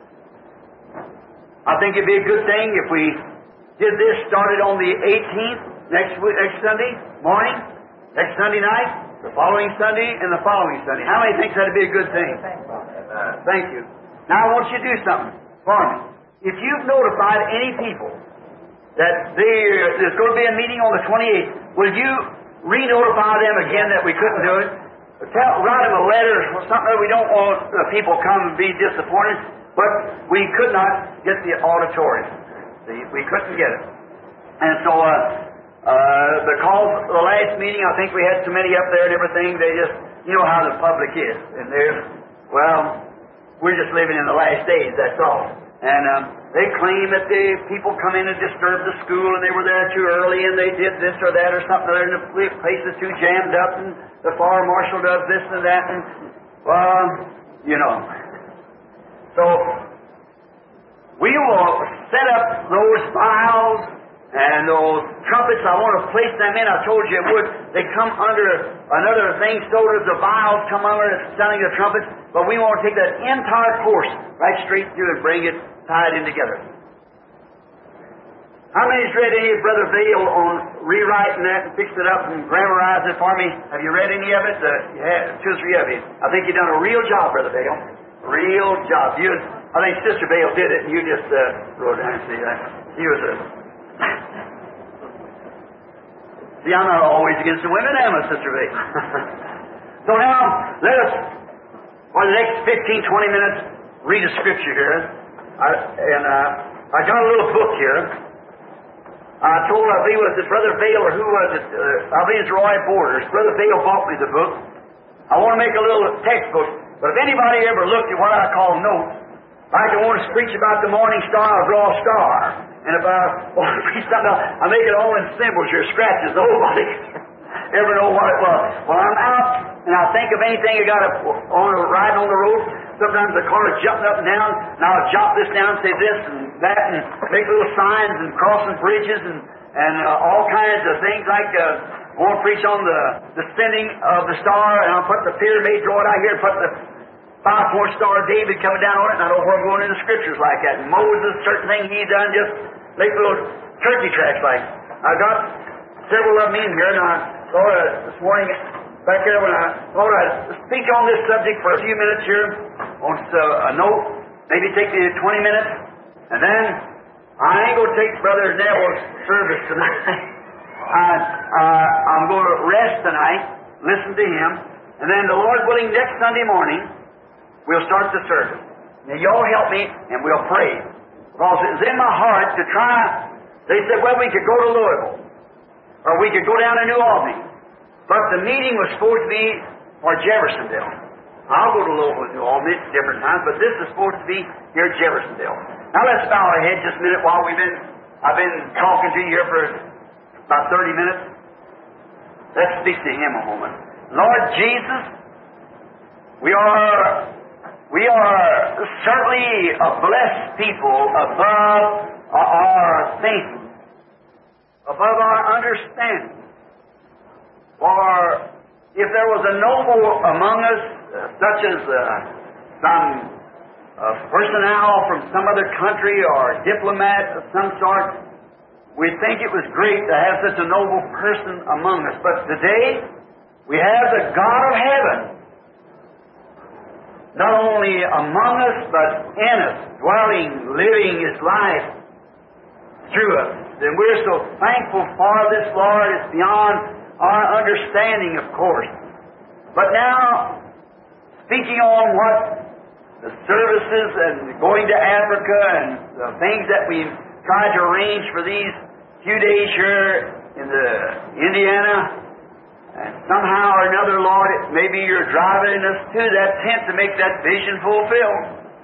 I think it'd be a good thing if we did this, started on the eighteenth, next week, next Sunday morning, next Sunday night, the following Sunday, and the following Sunday. How many think that'd be a good thing? Thank you. Now I want you to do something for me. If you've notified any people that there, there's going to be a meeting on the twenty-eighth, will you re-notify them again that we couldn't do it? Tell, write them a letter or something that we don't want the people come and be disappointed, but we could not get the auditorium. See, we couldn't get it. And so, uh, uh, because the last meeting, I think we had so many up there and everything, they just, you know how the public is. And they're, well, we're just living in the last days, that's all. And um, they claim that the people come in and disturb the school, and they were there too early, and they did this or that or something, and the place is too jammed up, and the fire marshal does this and that, and, well, you know. So, we will set up those files and those trumpets. I want to place them in. I told you it would. They come under another thing, so does the vials come under the sounding of trumpets. But we want to take that entire course right straight through and bring it tied in together. How many's read any of Brother Vail on rewriting that and fixed it up and grammarizing it for me? Have you read any of it? Uh, yeah, two or three of you. I think you've done a real job, Brother Vail. Real job. You, I think Sister Vail did it, and you just uh, wrote down and see that. She was a. See, I'm not always against the women, am I, Sister Vail? So now, let us, for the next fifteen, twenty minutes, read a scripture here. I, and uh, I got a little book here. I told, I think it was the Brother Vail, or who was it? Uh, I think it's Roy Borders. Brother Vail bought me the book. I want to make a little textbook, but if anybody ever looked at what I call notes, like I want to preach about the morning star, I'll draw a star. And if I want to preach something else, I make it all in symbols or scratches. Nobody ever know what it was. Well, I'm out, and I think of anything I got on riding on the road. Sometimes the car is jumping up and down, and I'll jot this down, say this and that, and make little signs and crossing bridges and and uh, all kinds of things like uh, I want to preach on the descending of the star, and I'll put the pyramid, draw it out here, put the five-point star of David coming down on it, and I don't know where I'm going in the scriptures like that. And Moses, certain things he done, just make little turkey tracks like. I got several of them in here, and I thought uh, this morning back there when I thought I'd speak on this subject for a few minutes here on uh, a note, maybe take me twenty minutes, and then I ain't going to take Brother Neville's service tonight. I, uh, I'm going to rest tonight, listen to him, and then the Lord willing, next Sunday morning, we'll start the service. Now, y'all help me, and we'll pray. Because it was in my heart to try. They said, well, we could go to Louisville, or we could go down to New Albany. But the meeting was supposed to be for Jeffersonville. I'll go to Louisville and New Albany at different times, but this is supposed to be here at Jeffersonville. Now, let's bow our heads just a minute while we've been, I've been talking to you here for about thirty minutes. Let's speak to Him a moment. Lord Jesus, we are We are certainly a blessed people above our thinking, above our understanding. For if there was a noble among us, uh, such as uh, some uh, personnel from some other country or diplomat of some sort, we'd think it was great to have such a noble person among us. But today, we have the God of heaven not only among us, but in us, dwelling, living His life through us. And we're so thankful for this, Lord. It's beyond our understanding, of course. But now, speaking on what the services and going to Africa and the things that we've tried to arrange for these few days here in the Indiana, and somehow or another, Lord, it, maybe You're driving us to that tent to make that vision fulfilled.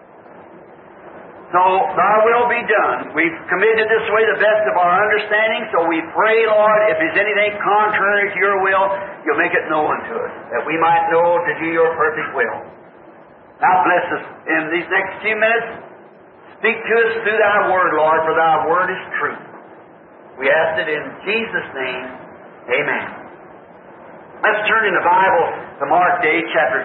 So, Thy will be done. We've committed this way the best of our understanding, so we pray, Lord, if there's anything contrary to Your will, You'll make it known to us, that we might know to do Your perfect will. Now bless us in these next few minutes. Speak to us through Thy Word, Lord, for Thy Word is truth. We ask it in Jesus' name. Amen. Let's turn in the Bible to Mark the eighth chapter.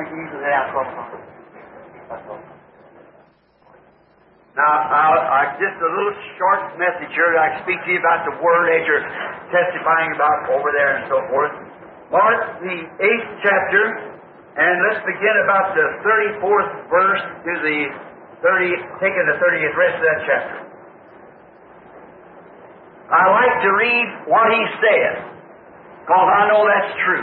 Now, I'll, I, just a little short message here that I can speak to you about the Word as you're testifying about over there and so forth. Mark the eighth chapter, and let's begin about the thirty-fourth verse to the thirty, taking the thirtieth rest of that chapter. I like to read what he said, because I know that's true.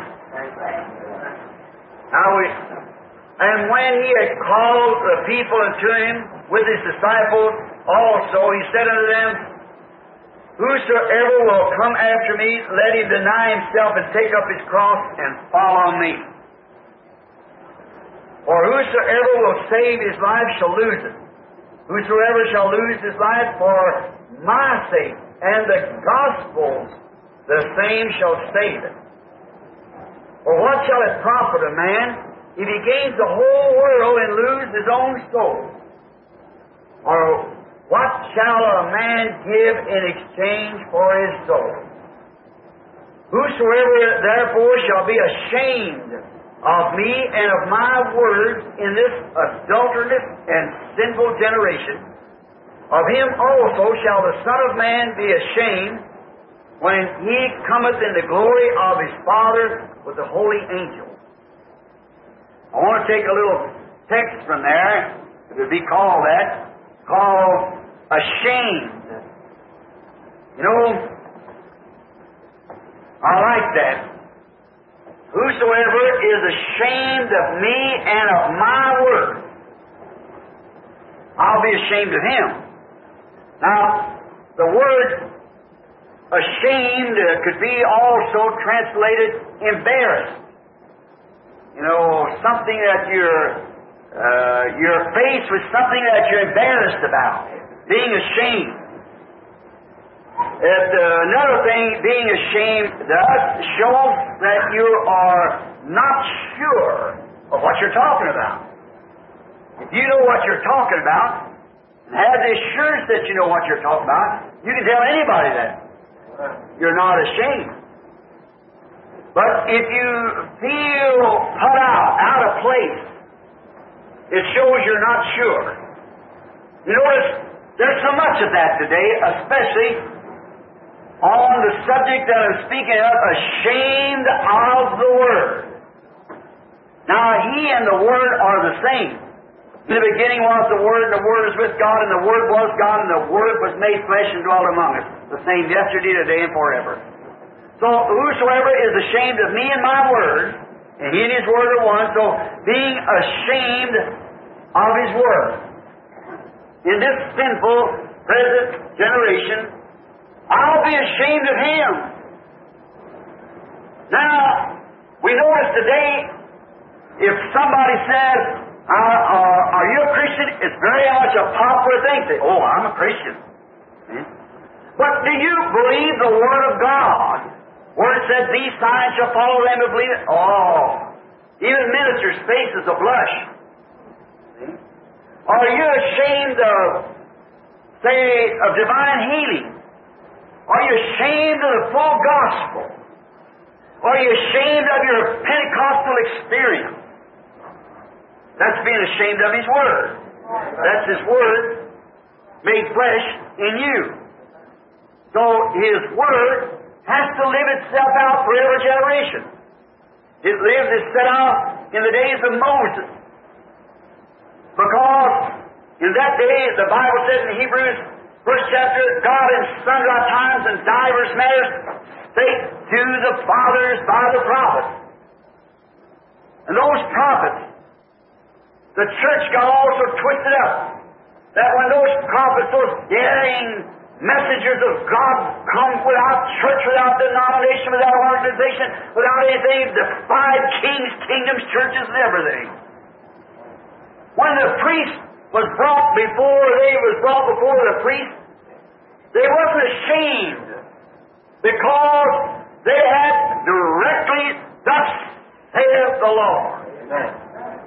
Now we, and when he had called the people unto him with his disciples also, he said unto them, Whosoever will come after me, let him deny himself and take up his cross and follow me. For whosoever will save his life shall lose it. Whosoever shall lose his life for my sake and the gospel's, the same shall save it. For what shall it profit a man if he gains the whole world and lose his own soul? Or what shall a man give in exchange for his soul? Whosoever therefore shall be ashamed of me and of my words in this adulterous and sinful generation, of him also shall the Son of Man be ashamed when he cometh in the glory of his Father with the holy angels. I want to take a little text from there, it would be called that, called ashamed. You know, I like that. Whosoever is ashamed of me and of my word, I'll be ashamed of him. Now, the word ashamed could be also translated embarrassed. You know, something that you're, uh, you're faced with something that you're embarrassed about. Being ashamed. And, uh, another thing, being ashamed does show that you are not sure of what you're talking about. If you know what you're talking about, and have the assurance that you know what you're talking about, you can tell anybody that. You're not ashamed. But if you feel put out, out of place, it shows you're not sure. You notice, there's so much of that today, especially on the subject that I'm speaking of, ashamed of the Word. Now, He and the Word are the same. In the beginning was the Word, and the Word was with God, and the Word was God, and the Word was made flesh and dwelt among us. The same yesterday, today, and forever. So, whosoever is ashamed of me and my Word, and He and His Word are one, so being ashamed of His Word. In this sinful, present generation, I'll be ashamed of Him. Now, we notice today, if somebody says, uh, uh, are you a Christian? It's very much a popular thing. Say, oh, I'm a Christian. Hmm? But do you believe the Word of God, where it says, these signs shall follow them who believe it? Oh, even ministers' faces will blush. Hmm? Are you ashamed of, say, of divine healing? Are you ashamed of the full gospel? Are you ashamed of your Pentecostal experience? That's being ashamed of His Word. That's His Word made flesh in you. So His Word has to live itself out for every generation. It lived, it set out in the days of Moses. Because in that day, the Bible says in Hebrews, first chapter, God in sundry times and divers matters spake to the fathers by the prophets. And those prophets, the church got also twisted up. That when those prophets, those daring messengers of God come without church, without denomination, without organization, without anything, defied kings, kingdoms, churches, and everything. When the priest was brought before, they was brought before the priest, they wasn't ashamed because they had directly, thus saith the Lord. Amen.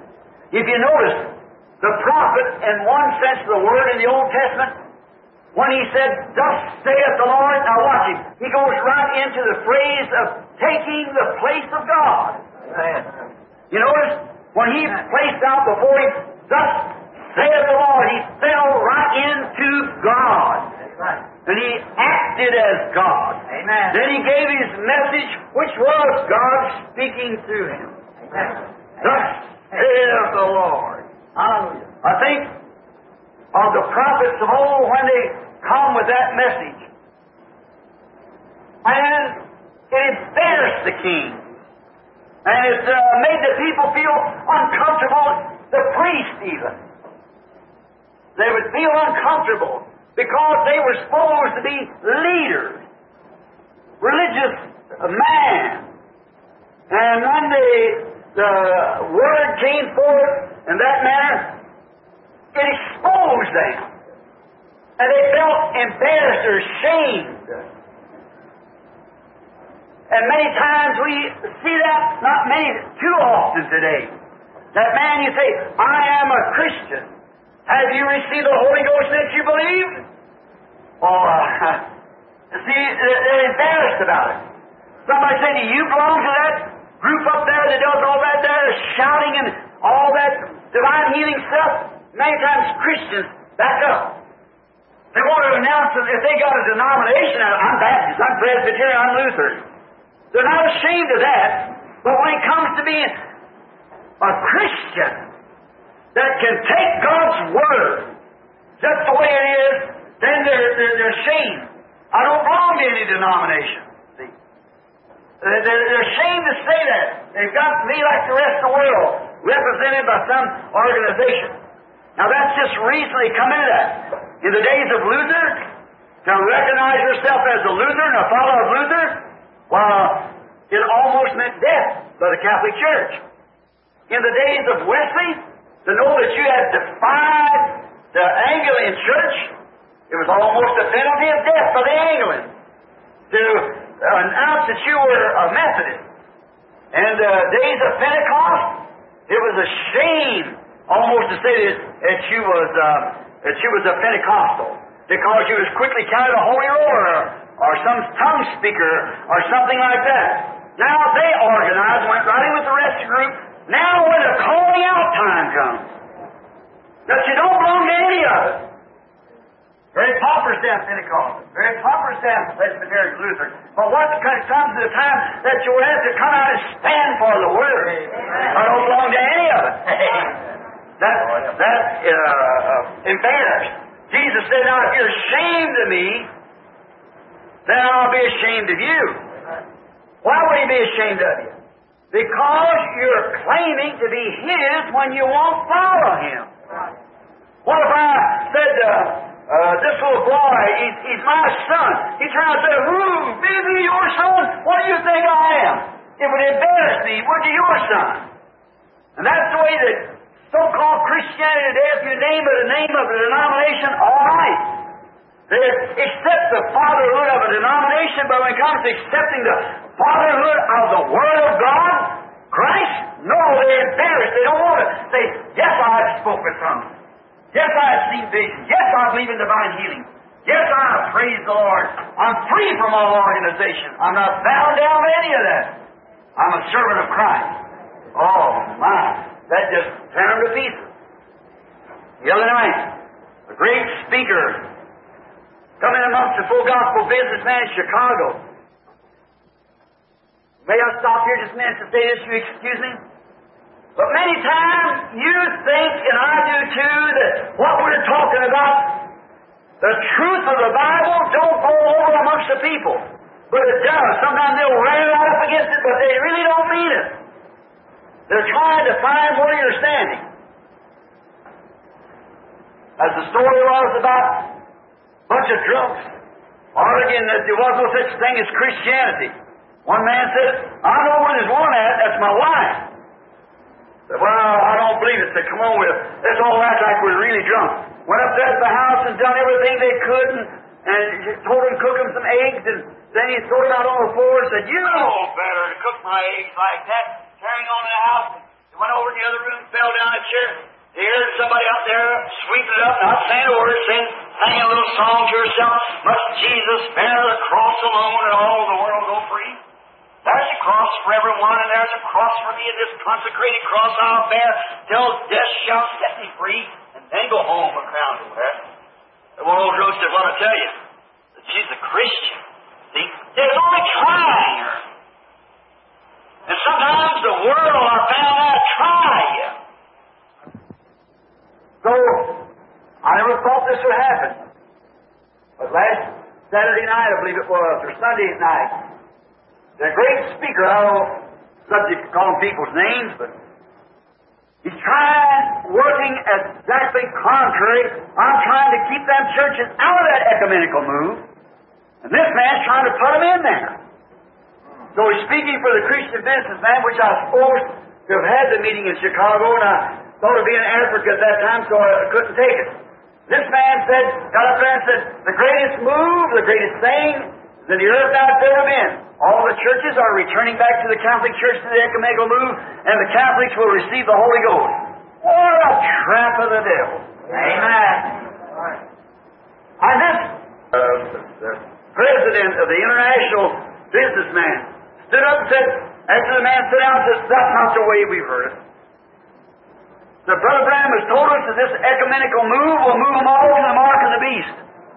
If you notice, the prophet, in one sense of the word in the Old Testament, when he said, thus saith the Lord, now watch him, he goes right into the phrase of taking the place of God. Amen. You notice, when he placed out before him, thus saith the Lord, he fell right into God. That's right. And he acted as God. Amen. Then he gave his message, which was God speaking to him. Amen. Thus saith the Lord. Hallelujah. I think of the prophets of old when they come with that message. And it embarrassed the king. And it uh, made the people feel uncomfortable, the priests even. They would feel uncomfortable because they were supposed to be leaders, religious men. And when the, the word came forth in that manner, it exposed them. And they felt embarrassed or ashamed. And many times we see that, not many, too often today. That man, you say, I am a Christian. Have you received the Holy Ghost since you believed? Oh, uh, see, they're embarrassed about it. Somebody say, do you belong to that group up there that does all that there, shouting and all that divine healing stuff? Many times Christians back up. They want to announce that if they got a denomination, I'm Baptist, I'm Presbyterian, I'm Lutheran. They're not ashamed of that, but when it comes to being a Christian that can take God's Word just the way it is, then they're, they're, they're ashamed. I don't belong to any denomination. See? They're, they're ashamed to say that. They've got to be like the rest of the world, represented by some organization. Now that's just recently come into that. In the days of Luther, to recognize yourself as a Lutheran, a follower of Luther, well, it almost meant death by the Catholic Church. In the days of Wesley, to know that you had defied the Anglican Church, it was almost a penalty of death for the Anglicans. To announce that you were a Methodist. In the days of Pentecost, it was a shame almost to say that, that you was uh, that you was a Pentecostal, because you was quickly counted a holy roller or some tongue speaker or something like that. Now they organized, went right in with the rest of the group. Now when the calling out time comes, that you don't belong to any of it. Very pauper staff Pentecostal, very pauper staff Presbyterian Lutheran. But what comes to the time that you will have to come out and stand for the Word? I don't belong to any of it. That that uh, uh, embarrassed. Jesus said, "Now if you're ashamed of me, then I'll be ashamed of you." Why would He be ashamed of you? Because you're claiming to be His when you won't follow Him. What if I said, uh, uh, this little boy, he's, he's my son. He turned out and said, "Ooh, baby, your son? What do you think I am?" It would embarrass me. Would you, your son? And that's the way that so-called Christianity today, if you name it the name of a denomination, all right. They accept the fatherhood of a denomination, but when it comes to accepting the fatherhood of the Word of God, Christ, no, they're embarrassed. They don't want to say, "Yes, I have spoken with tongues. Yes, I have seen visions. Yes, I believe in divine healing. Yes, I have praised the Lord. I'm free from all organization. I'm not bound down to any of that. I'm a servant of Christ." Oh, my. That just turned them to pieces. The other night, a great speaker coming amongst the full gospel businessman in Chicago. May I stop here just a minute to say this? You excuse me? But many times you think, and I do too, that what we're talking about, the truth of the Bible, don't go over amongst the people. But it does. Sometimes they'll run right up against it, but they really don't mean it. They're trying to find where you're standing. As the story was about a bunch of drunks arguing that there was no such thing as Christianity. One man said, "I know where there's one at, that's my wife." Said, "Well, I don't believe it." Said, "Come on with it. Let's all act like we're really drunk." Went up there to the house and done everything they could, and, and told them to cook them some eggs, and then he threw them out on the floor and said, "You know better to cook my eggs like that." Carrying on in the house, went over in the other room, fell down a chair. He heard somebody out there sweeping it up, not saying a word, saying, singing a little song to herself. Must Jesus bear the cross alone and all the world go free? There's a cross for everyone, and there's a cross for me, and this consecrated cross I'll bear till death shall set me free, and then go home a crown to wear. And one old girl said, well, I tell you, that she's a Christian. See, there's only trying her. And sometimes the world, I found out, try you. So, I never thought this would happen. But last Saturday night, I believe it was, or Sunday night, the great speaker, I don't know, subject to calling people's names, but he's trying, working exactly contrary. I'm trying to keep them churches out of that ecumenical move, and this man's trying to put them in there. So he's speaking for the Christian businessman, which I was supposed to have had the meeting in Chicago, and I thought of being in Africa at that time, so I couldn't take it. This man said, got up there and said, the greatest move, the greatest thing that the earth out there been. All the churches are returning back to the Catholic Church to the ecumenical move, and the Catholics will receive the Holy Ghost. What a trap of the devil. Amen. And this uh, the president of the International Businessman stood up and said, after the man sat down, said, that's not the way we've heard it. The Brother Branham has told us that this ecumenical move will move them all to the mark of the beast.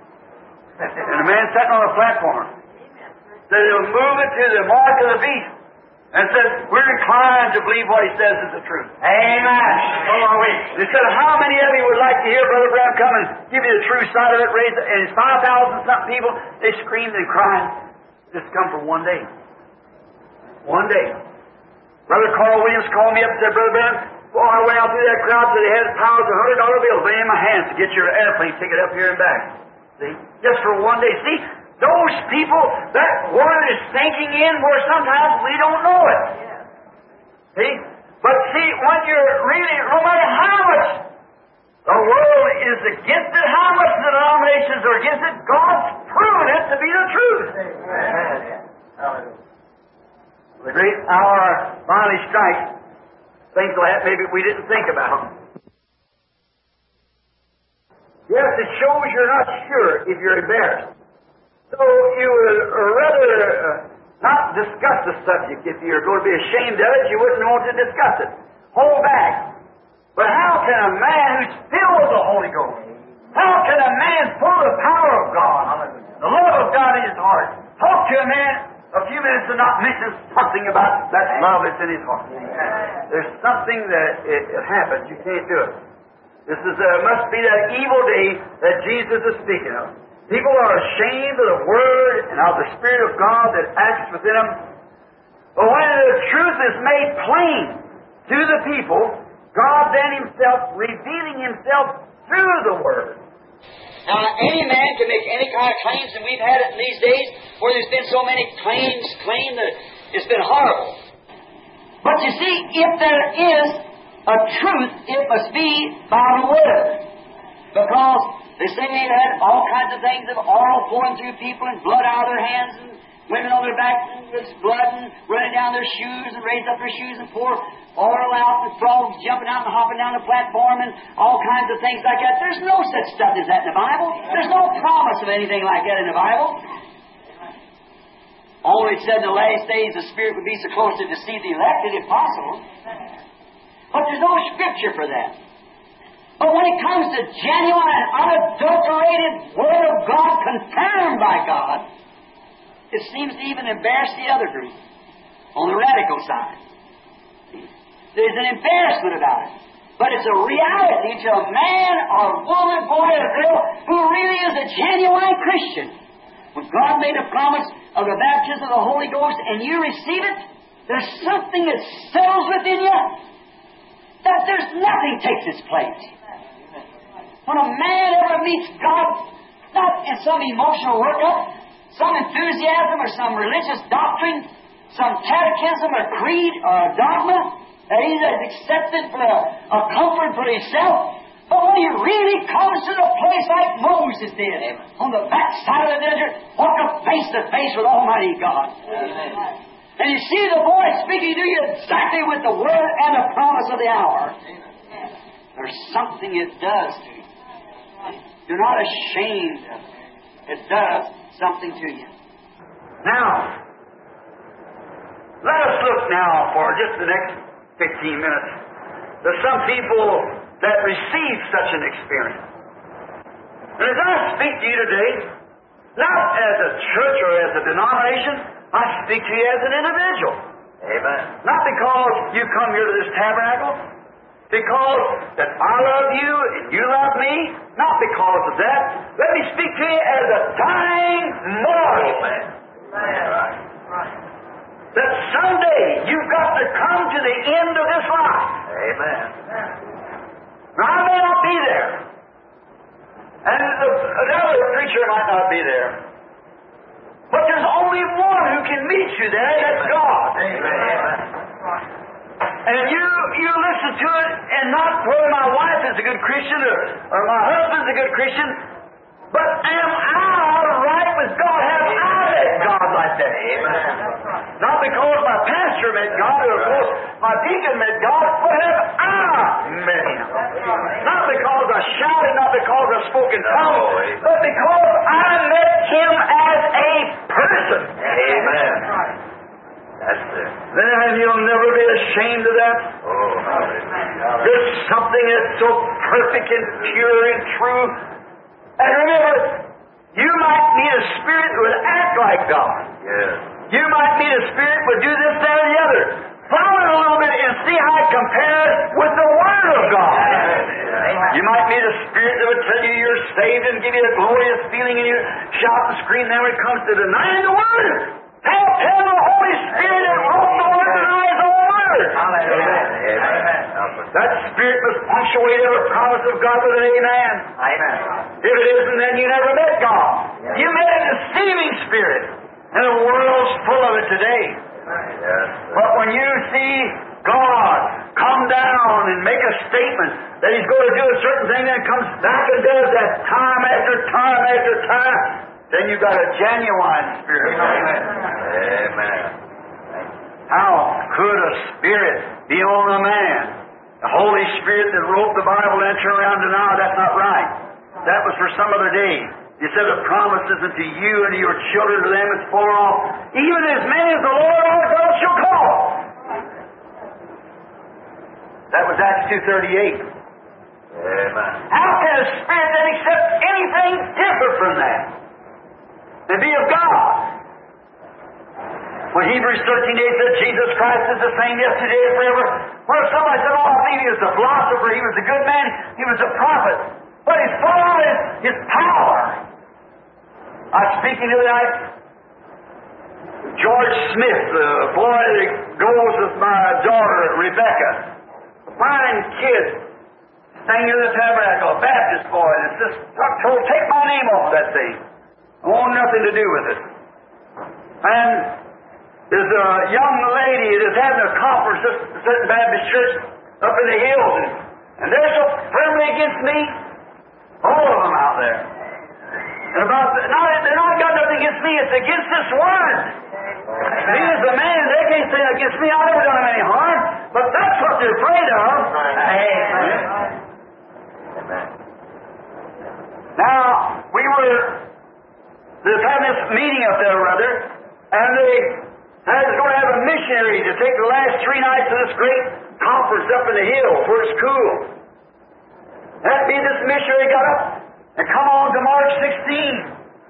And the man sitting on the platform said he'll move it to the mark of the beast. And said, we're inclined to believe what he says is the truth. Amen. So are we. They said, how many of you would like to hear Brother Branham come and give you the true side of it? Raise it. And it's five thousand something people. They screamed and cried. Just come for one day. One day. Brother Carl Williams called me up and said, Brother Branham, well, I went out through that crowd till they had piles of one hundred dollar bills laying in my hands to get your airplane ticket up here and back. See? Just for one day. See? Those people, that word is sinking in where sometimes we don't know it. See? But see, when you're really, no matter how much the world is against it, how much the denominations are against it, God's proven it to be the truth. Amen. The great hour finally strikes. Things like that maybe we didn't think about. Yes, it shows you're not sure if you're embarrassed. So you would rather uh, not discuss the subject. If you're going to be ashamed of it, you wouldn't want to discuss it. Hold back. But how can a man who's filled with the Holy Ghost, how can a man full of the power of God, the love of God in his heart, talk to a man a few minutes and not mention something about that love that's in his heart? There's something that it, it happens. You can't do it. This is uh, must be that evil day that Jesus is speaking of. People are ashamed of the Word and of the Spirit of God that acts within them. But when the truth is made plain to the people, God then Himself revealing Himself through the Word. Now, any man can make any kind of claims, and we've had it in these days where there's been so many claims claimed that it's been horrible. But you see, if there is a truth, it must be by the Word. Because they say they had all kinds of things of oil pouring through people and blood out of their hands and women on their backs and with blood and running down their shoes and raise up their shoes and pour oil out and frogs jumping out and hopping down the platform and all kinds of things like that. There's no such stuff as that in the Bible. There's no promise of anything like that in the Bible. Only said in the last days the Spirit would be so close to deceive the elected if possible. But there's no Scripture for that. But when it comes to genuine, unadulterated Word of God, confirmed by God, it seems to even embarrass the other group on the radical side. There's an embarrassment about it. But it's a reality to a man or woman, boy or girl, who really is a genuine Christian. When God made a promise of the baptism of the Holy Ghost and you receive it, there's something that settles within you that there's nothing takes its place. When a man ever meets God, not in some emotional workup, some enthusiasm or some religious doctrine, some catechism or creed or a dogma that he has accepted for a, a comfort for himself, but when he really comes to the place like Moses did, on the backside of the desert, walking face to face with Almighty God. Amen. And you see the voice speaking to you exactly with the word and the promise of the hour. There's something it does to you. You're not ashamed of it. It does something to you. Now, let us look now for just the next fifteen minutes. There's some people that receive such an experience. And as I speak to you today, not as a church or as a denomination, I speak to you as an individual. Amen. Not because you come here to this tabernacle, because that I love you and you love me, not because of that. Let me speak to you as a dying mortal. Amen. Right. Right. That someday you've got to come to the end of this life. Amen. Now, I may not be there. And the, another preacher might not be there. But there's only one who can meet you there, that's God. Amen. And you you listen to it, and not whether my wife is a good Christian or, or my husband's a good Christian, but am I right with God? Have I met God like that? Amen. Not because my pastor met God, or of course my deacon met God, but have I met Him? Not because I shouted, not because I spoke in tongues, but because I met Him as a person. Amen. That's it. Then you'll never be ashamed of that. Oh, hallelujah. There's something that's so perfect and pure and true. And remember, you might meet a spirit that would act like God. Yes. You might meet a spirit that would do this, that, or the other. Follow it a little bit and see how it compares with the Word of God. Amen. You might meet a spirit that would tell you you're saved and give you a glorious feeling, and you shout and scream. Then when it comes to denying the Word, tell, tell the Holy Spirit that wrote the Word deny His own Word. Amen. Amen. That spirit must punctuate every promise of God with an amen. Amen. If it isn't, then you never met God. You met a deceiving spirit. And the world's full of it today. Yes. But when you see God come down and make a statement that He's going to do a certain thing, then comes back and does that time after time after time, then you've got a genuine spirit. Amen. Amen. How could a spirit be on a man? The Holy Spirit that wrote the Bible and turn around and now that's not right. That was for some other day. You said the promises unto you and to your children, to them is far off, even as many as the Lord our God shall call. That was Acts two thirty-eight. Amen. How can a spirit then accept anything different from that and be of God? When Hebrews thirteen eight said Jesus Christ is the same yesterday and forever, well, somebody said, oh, I believe He was a philosopher, He was a good man, He was a prophet. But His power is His power. I was speaking the other night, George Smith, the boy that goes with my daughter, Rebecca, a fine kid, staying in the tabernacle, a Baptist boy, and just told, take my name off that thing. I want nothing to do with it. And there's a young lady that's having a conference at a certain Baptist church up in the hills, and, and they're so firmly against me, all of them out there. And about the, not, they're not got nothing against me, it's against this word. Me as a man, they can't say against me, I've never done them any harm, but that's what they're afraid of. Amen. Now, we were just having this meeting up there, rather, and they I was going to have a missionary to take the last three nights of this great conference up in the hills where it's cool. That be this missionary got up and come on to March sixteenth.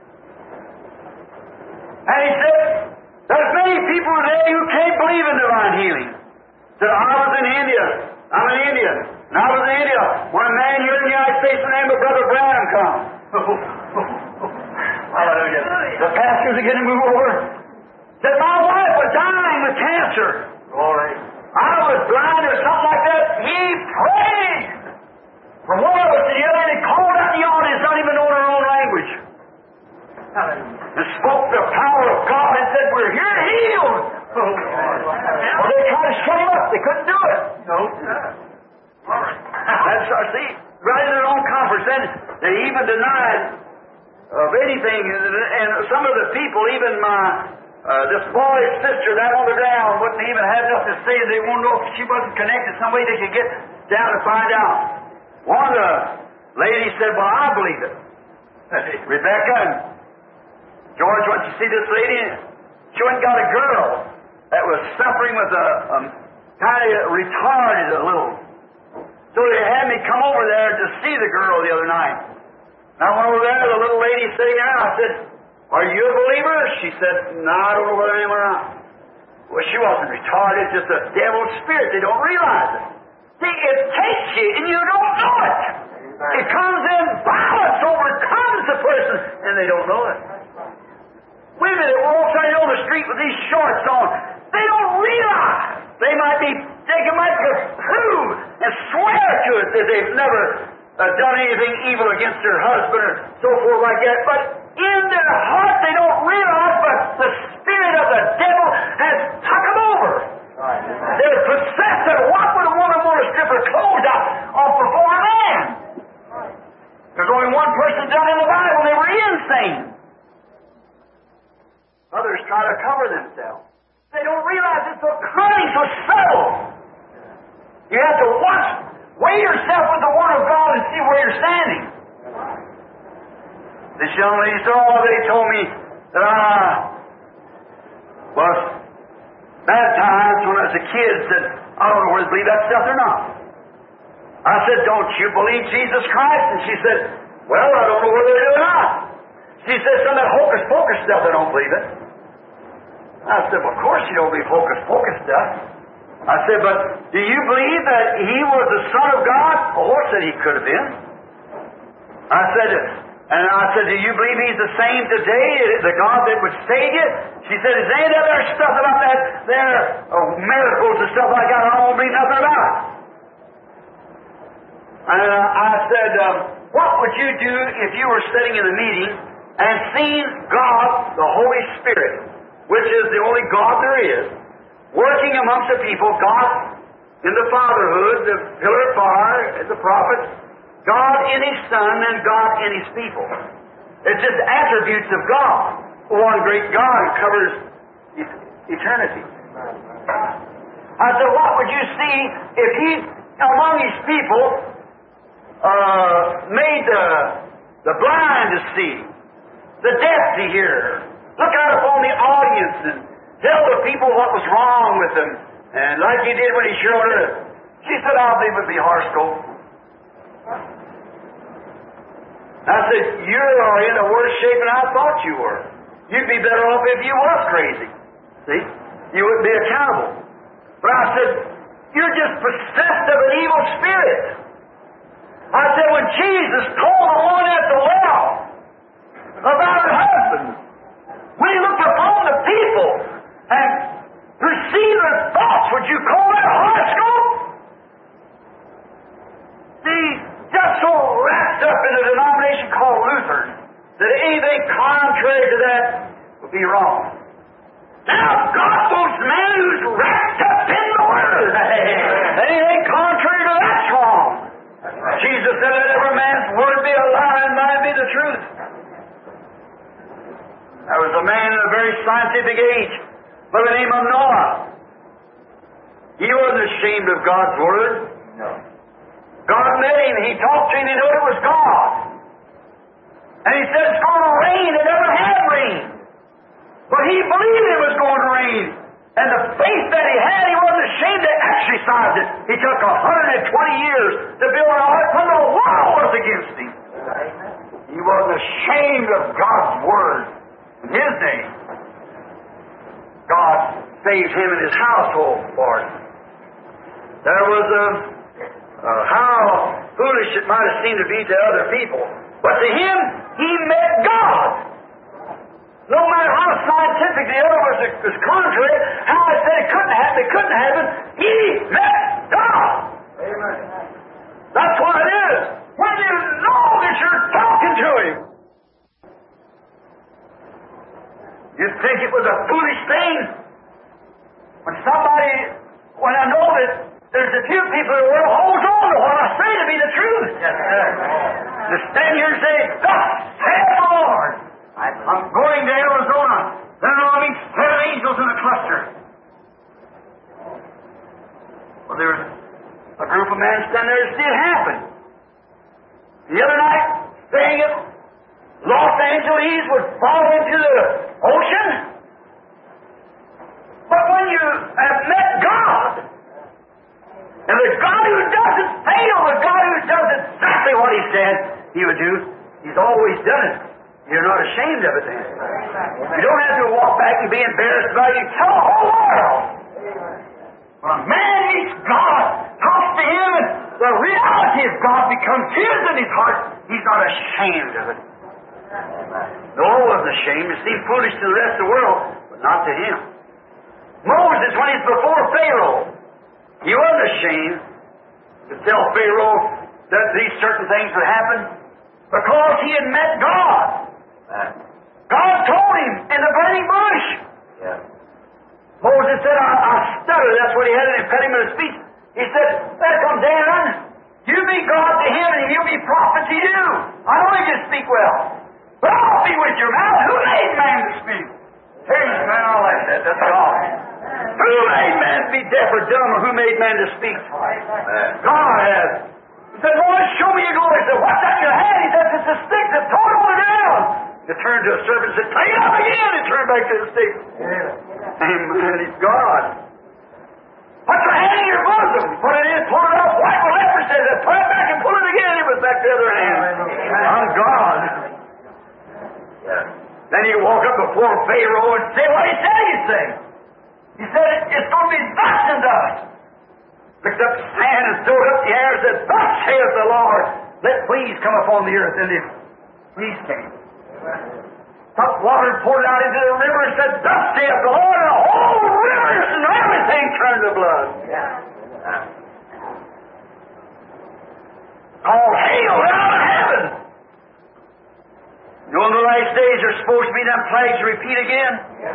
And he said, there's many people today who can't believe in divine healing. Said, I was in India. I'm an Indian. And I was in India when a man here in the United States, the name of Brother Branham come. Hallelujah. The pastors are going to move over. Said, my wife was dying with cancer. Glory. I was blind or something like that. He prayed from one of us to the other, and he called out the audience, not even knowing her own language. And spoke the power of God and said, we're here healed. Well, they tried to shut him up. They couldn't do it. No, sir. That's, uh, see, right in their own conference. Then they even denied of anything. And some of the people, even my Uh, this boy's sister down on the ground wouldn't even have nothing to say. They won't know if she wasn't connected. Some way they could get down to find out. One of the ladies said, well, I believe it. Rebecca and George, once you see this lady, she went and got a girl that was suffering with a, a kind of retarded a little. So they had me come over there to see the girl the other night. And I went over there, the little lady sitting there, I said, are you a believer? She said, no, I don't know whether I am or not. Well, she wasn't retarded, just a devil's spirit. They don't realize it. See, it takes you and you don't know it. It comes in violence, overcomes the person, and they don't know it. Women that walk out on the street with these shorts on, they don't realize. They might be, they might prove and swear to it that they've never uh, done anything evil against their husband or so forth like that. But in their heart they don't realize, but the spirit of the devil has took them over. They're possessed. And what would a woman want to strip her clothes out off before a man? There's only one person done in the Bible. They were insane. Others try to cover themselves. They don't realize it's so cunning, so subtle. You have to watch, weigh yourself with the Word of God and see where you're standing. This young lady said, oh, they told me that I was baptized when I was a kid. Said, I don't know whether to believe that stuff or not. I said, don't you believe Jesus Christ? And she said, well, I don't know whether to do or not. She said, some of that hocus-pocus stuff, I don't believe it. I said, well, of course you don't believe hocus-pocus stuff. I said, but do you believe that He was the Son of God? Oh, I said He could have been. I said, and I said, do you believe He's the same today, the God that would save you? She said, is any of that other stuff about that, there, oh, miracles and stuff like that, I don't believe nothing about it. And uh, I said, um, what would you do if you were sitting in a meeting and seen God, the Holy Spirit, which is the only God there is, working amongst the people, God in the fatherhood, the pillar of fire, the prophets, God in His Son, and God in His people. It's just attributes of God. One great God who covers eternity. I said, what would you see if He, among His people, uh, made the, the blind to see, the deaf to hear, look out upon the audience and tell the people what was wrong with them, and like He did when He showed her. She said, I believe it would be horoscope. I said, you are in a worse shape than I thought you were. You'd be better off if you was crazy. See? You wouldn't be accountable. But I said, you're just possessed of an evil spirit. I said, when Jesus told the woman at the well about her husband, when He looked upon the people and perceived their thoughts, would you call that horoscope? See, just so wrapped up in a denomination called Lutheran that anything contrary to that would be wrong. Now, Gospel's man who's wrapped up in the Word. Anything contrary to that's wrong. Jesus said, let every man's word be a lie and mine be the truth. There was a man in a very scientific age by the name of Noah. He wasn't ashamed of God's Word. No. God met him, He talked to him, He knew it was God. And He said, it's going to rain. It never had rain. But he believed it was going to rain. And the faith that he had, he wasn't ashamed to exercise it. He took one hundred twenty years to build an ark when the world was against him. He wasn't ashamed of God's Word in his name. God saved him and his household for it. There was a, a how foolish it might have seemed to be to other people, but to him, he met God. No matter how scientific the other was, was contrary, how I said it couldn't happen, it couldn't happen, he met God. Amen. That's what it is. When you know that you're talking to Him. You'd think it was a foolish thing. When somebody, when I know that there's a few people in the world holds on to what I say to be the truth. Yes, sir. To stand here and say, thus saith the Lord. I'm going to Arizona. Then I'll be hang it, Los Angeles would fall into the ocean. But when you have met God, and the God who doesn't fail, the God who does exactly what He said He would do, He's always done it. You're not ashamed of it then. You don't have to walk back and be embarrassed about it. You tell the whole world. When a man meets God, talks to Him, and the reality of God becomes his in his heart, he's not ashamed of it. Noah wasn't ashamed. It seemed foolish to the rest of the world, but not to him. Moses, when he's before Pharaoh, he wasn't ashamed to tell Pharaoh that these certain things would happen because he had met God. God told him in the burning bush. Yeah. Moses said, I, I stutter. That's what he had an impediment of speech. He said, there comes Aaron. You be God to him, and he'll be prophet to you. I know he can speak well, but I'll be with your mouth. Who made man to speak? Here's man, all like that. That's God. Who made man to be deaf or dumb, or who made man to speak? God has. He said, Lord, show me your glory. He said, what's that in your hand? He said, it's a stick that throw it on the ground. He turned to a servant and said, take it up again, and turned back to the stick. Amen. He's God. Put your hand in your bosom. Put it in, pull it up. Wipe the leper says that. Put it back and pull it again. It was back to the other hand. I'm God. Yeah. Then he walk up before Pharaoh and say what he said he'd say. He said, it's going to be dust and dust. Picked up sand and threw it up the air and said, thus saith the Lord, let fleas come upon the earth. And the fleas came. Took water and poured it out into the river and said, thus saith the Lord, and the whole rivers and everything turned to blood. Called hail down in heaven. You know, in the last days there's supposed to be them plagues to repeat again.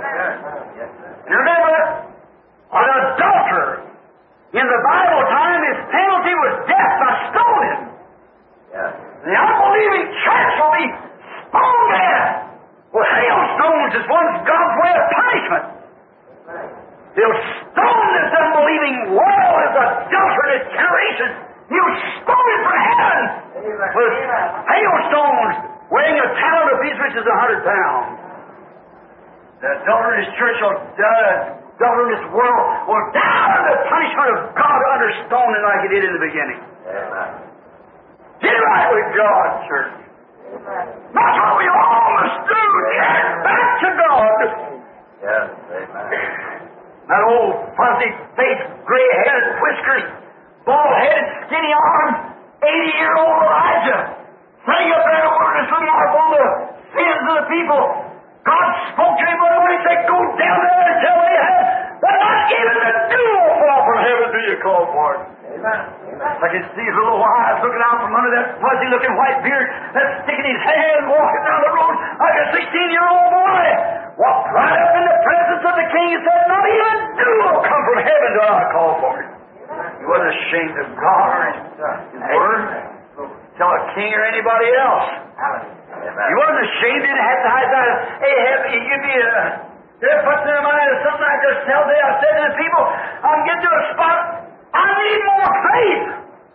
And remember, an adulterer in the Bible time, his penalty was death by stoning. The unbelieving church will be stoned to death. Well, hailstones is one God's way of punishment. They'll stone this unbelieving world as adulterous generation. You'll stone it from heaven with hailstones weighing a talent apiece, which is a hundred pounds. The adulterous church will uh, adulterous world will down in the punishment of God under stoning like it did in the beginning. Get right with God, church. That's what we all must do. Turn back to God. Yes, amen. That old fuzzy-faced, gray-headed, whiskers, bald-headed, skinny arms, eighty-year-old Elijah, sitting up there in the wilderness looking out upon the sins of the people. God spoke to him one morning and said, go down there and tell Ahab that not even the dew will fall from heaven till you call for it. Amen. I can see his little eyes looking out from under that fuzzy-looking white beard that's sticking his hand walking down the road like a sixteen-year-old boy. Walked right up in the presence of the king and said, not even dew will come from heaven till I call for it. He wasn't ashamed of God or his word. Tell a king or anybody else. He wasn't ashamed. He didn't have to hide that. Hey, you'd be a... They're putting their mind to something like this. Tell me, I said to the people, I'm getting to a spot. I need more faith.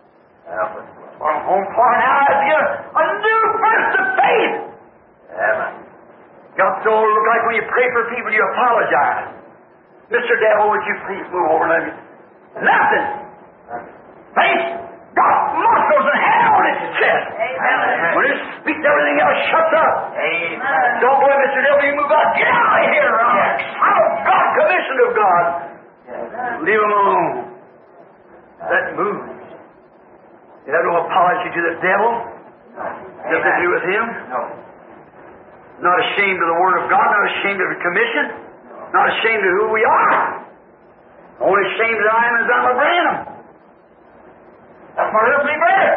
I'm home far now. I have to get a new burst of faith. Amen. Got so look like when you pray for people, you apologize. Mister Devil, would you please move over and let me... Nothing. Faith got muscles and hair on its chest. Amen. When it speaks, everything else shuts up. Amen. Don't go, Mister Devil, you move out. Get out of here. I'm a God, commission of God. Leave him alone. That moves. You have no apology to the devil. Nothing to do with him. No. Not ashamed of the Word of God, not ashamed of the commission, not ashamed of who we are. Only ashamed that I am as I'm a Branham. That's my earthly birth.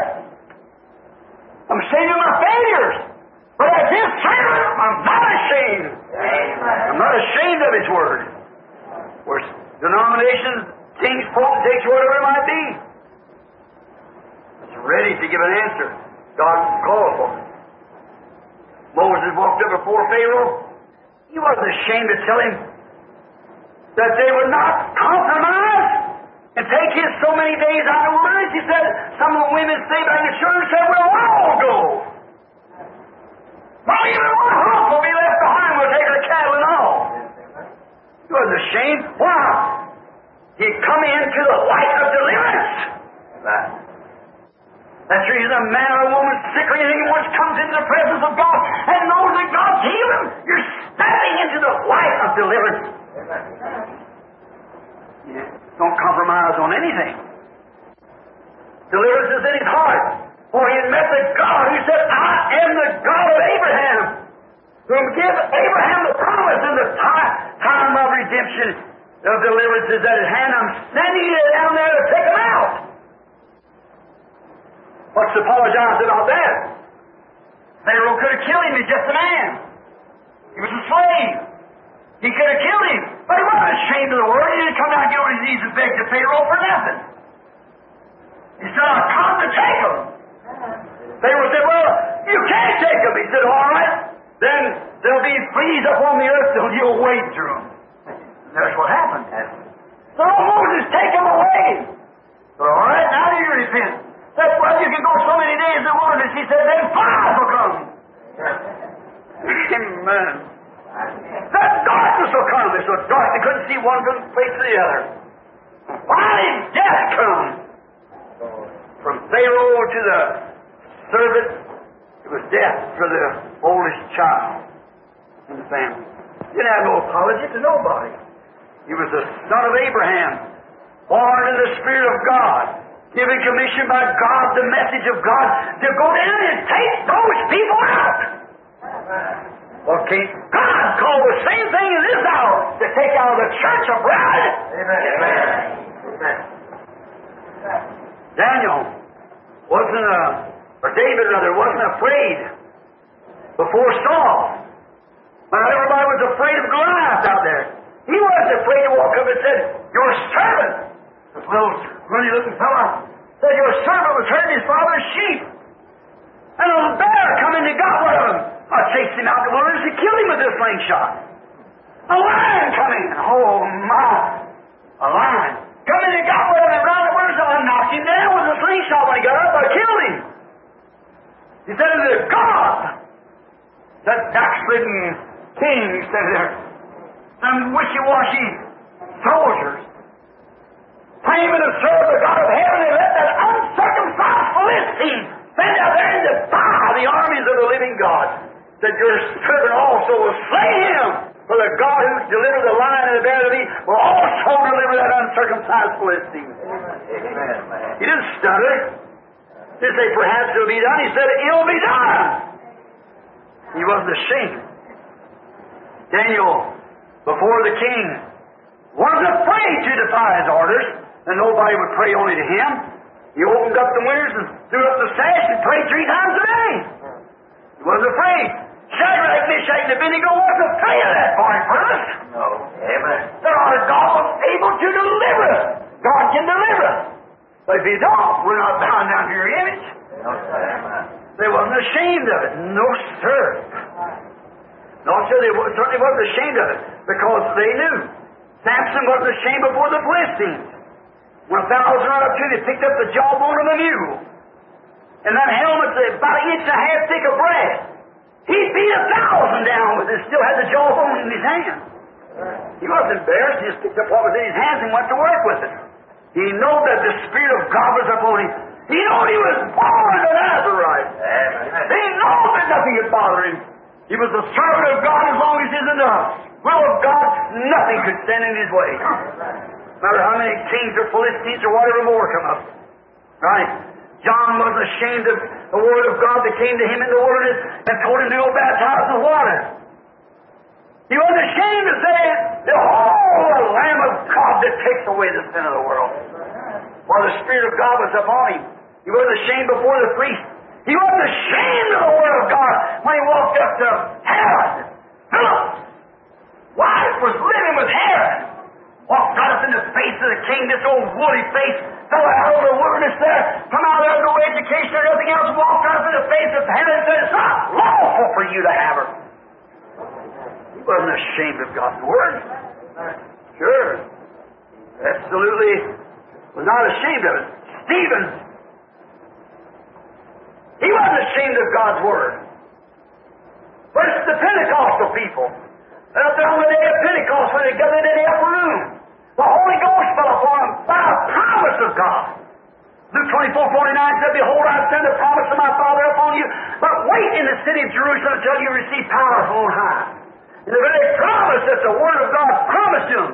I'm ashamed of my failures. But as His servant, I'm not ashamed. Amen. I'm not ashamed of His Word. Where denominations, kings, potentates, whatever it might be. It's ready to give an answer. God called for it. Moses walked up before Pharaoh. He wasn't ashamed to tell him that they would not compromise and take his so many days out of the wilderness. He said, some of the women stayed back in the church and said, we'll all go. him. Why? He come into the light of deliverance. Right. That's the reason a man or a woman sick or anything once comes into the presence of God and knows that God's healed him. You're stepping into the light of deliverance. Amen. Don't compromise on anything. Deliverance is in his heart. For he had met the God who said, I am the God of Abraham, whom give Abraham the promise in the time, time of redemption of deliverance is at his hand. I'm sending you down there to take him out. What's to apologize about that? Pharaoh could have killed him. He's just a man. He was a slave. He could have killed him. But he wasn't ashamed of the word. He didn't come down and get on his knees and beg to Pharaoh for nothing. He said, I've come to take him. Pharaoh said, well, you can't take him. He said, all right, then there'll be fleas upon the earth till you'll wade through them. That's what happened. So Moses, take him away. So, all right, now do you repent? Said, well, you can go so many days in the wilderness. He said, then fire will come. Amen. That darkness will come. It's so dark they couldn't see one from the place to the other. Finally, death come. From Pharaoh to the servant, it was death for the oldest child in the family. He didn't have no apology to nobody. He was the son of Abraham, born in the Spirit of God, given commission by God, the message of God, to go down and take those people out. Okay, God called the same thing in this hour, to take out of the church a bride. Amen. Amen. Daniel wasn't, uh, or David rather, wasn't afraid before Saul. When everybody was afraid of Goliath out there, he wasn't afraid to walk up and said, your servant, this little runny looking fella, said your servant was herding his father's sheep. And a little bear come in and got one of them. I chased him out in the wilderness and killed him with this slingshot. A lion come in. Oh my. A lion. Come in and got one of them and round the wilderness. I knocked him down with a slingshot when he got up. I killed him. He said, it is God. That backslidden king said there. Some wishy-washy soldiers claiming to serve the God of heaven and let that uncircumcised Philistine stand out there and defy the armies of the living God. Said, your servant also will slay him, for the God who delivered the lion and the bear to me will also deliver that uncircumcised Philistine. Amen. He didn't stutter. He didn't say, perhaps it'll be done. He said, it'll be done. He wasn't ashamed. Daniel, before the king, wasn't afraid to defy his orders, and nobody would pray only to him. He opened up the windows and threw up the sash and prayed three times a day. He wasn't afraid. Shadrach, Meshach, and Abednego wasn't afraid of that boy first. No. Amen. That our God was able to deliver us. God can deliver us. But if He don't, we're not bound down to your image. No, amen. They wasn't ashamed of it. No, sir. No, sir, they certainly wasn't ashamed of it because they knew. Samson wasn't ashamed before the Philistines. When a fellow was run up to him, he picked up the jawbone of a mule. And that helmet's about an inch and a half thick of brass. He beat a thousand down with it, still had the jawbone in his hand. He wasn't embarrassed, he just picked up what was in his hands and went to work with it. He knew that the Spirit of God was upon him. He knew he was born a Nazarite. Amen. He knew that nothing could bother him. He was the servant of God as long as he's in the will of God, nothing could stand in his way. No matter how many kings or Philistines or whatever more come up. Right? John wasn't ashamed of the word of God that came to him in the wilderness and told him to go baptize with water. He wasn't ashamed to say, behold, the Lamb of God that takes away the sin of the world. While the Spirit of God was upon him. He wasn't ashamed before the priest. He wasn't ashamed of the word of God when he walked up to Herod. Philip, wife was living with Herod. Walked right up in the face of the king, this old woolly face, fell out over the wilderness there, come out there with no education or nothing else, walked right up in the face of Herod and said, it's not lawful for you to have her. He wasn't ashamed of God's word. Sure. Absolutely was not ashamed of it. Stephen, he wasn't ashamed of God's word. But it's the Pentecostal people. And up there on the day of Pentecost, when they gathered in the upper room, the Holy Ghost fell upon them by a promise of God. Luke twenty-four forty-nine said, Behold, I send the promise of my Father upon you, but wait in the city of Jerusalem until you receive power from on high. And the very promise that the Word of God promised him.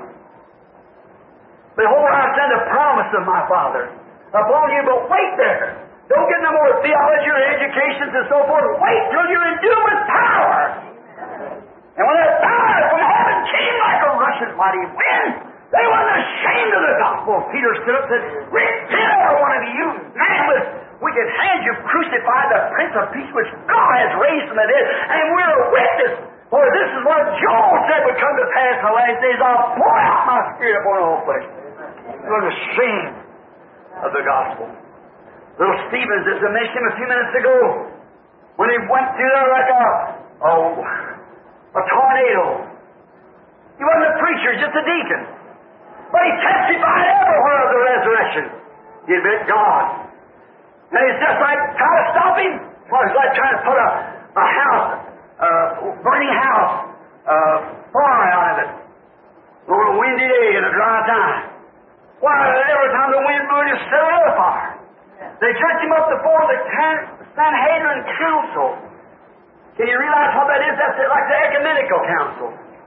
Behold, I send the promise of my Father upon you, but wait there. Don't get no more theology or educations and so forth. Wait till you're endued with power. And when that power from heaven came like a rushing mighty wind, they weren't ashamed of the gospel. Peter stood up and said, Repent, every one of you, man with wicked hands, you've crucified the Prince of Peace, which God has raised from the dead, and we're a witness. For this is what Joel said would come to pass in the last days. I'll pour out my Spirit upon all flesh. They were ashamed of the gospel. Little Stevens, as I mentioned a few minutes ago, when he went through there like a, oh, a tornado. He wasn't a preacher, just a deacon. But he testified everywhere of the resurrection. He admitted God. And it's just like trying to stop him. Well, it's like trying to put a, a house, a burning house, uh, fire out of it. On a windy day and a dry time. Why, every time the wind blew, it just set another fire. They jerked him up before the Sanhedrin Council. Can you realize what that is? That's like the Ecumenical Council.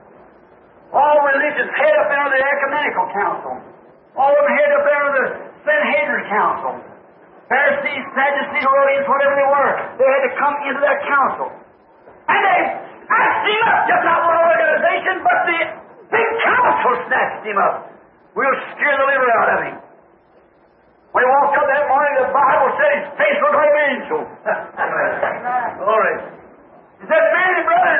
All religions head up there the Ecumenical Council. All of them head up there the Sanhedrin Council. Pharisees, Sadducees, Herodians, whatever they were, they had to come into that council. And they snatched him up, just not one organization, but the big council snatched him up. We'll scare the liver out of him. When he walked up that morning, the Bible said his face looked like an angel. Glory. He said, Men and brethren,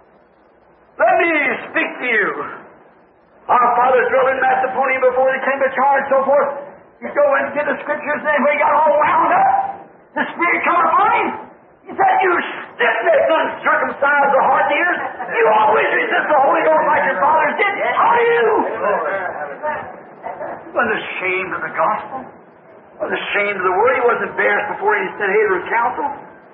let me speak to you. Our fathers drove in Macedonia before they came to charge and so forth. You go and get the scriptures, and when he got all wound up, the Spirit come upon him. He said, You stiff-necked, uncircumcised of heart and ears, you always resist the Holy Ghost like your fathers did. How do you? He wasn't ashamed of the gospel. He wasn't ashamed of the word. He wasn't embarrassed before any Sanhedrin council.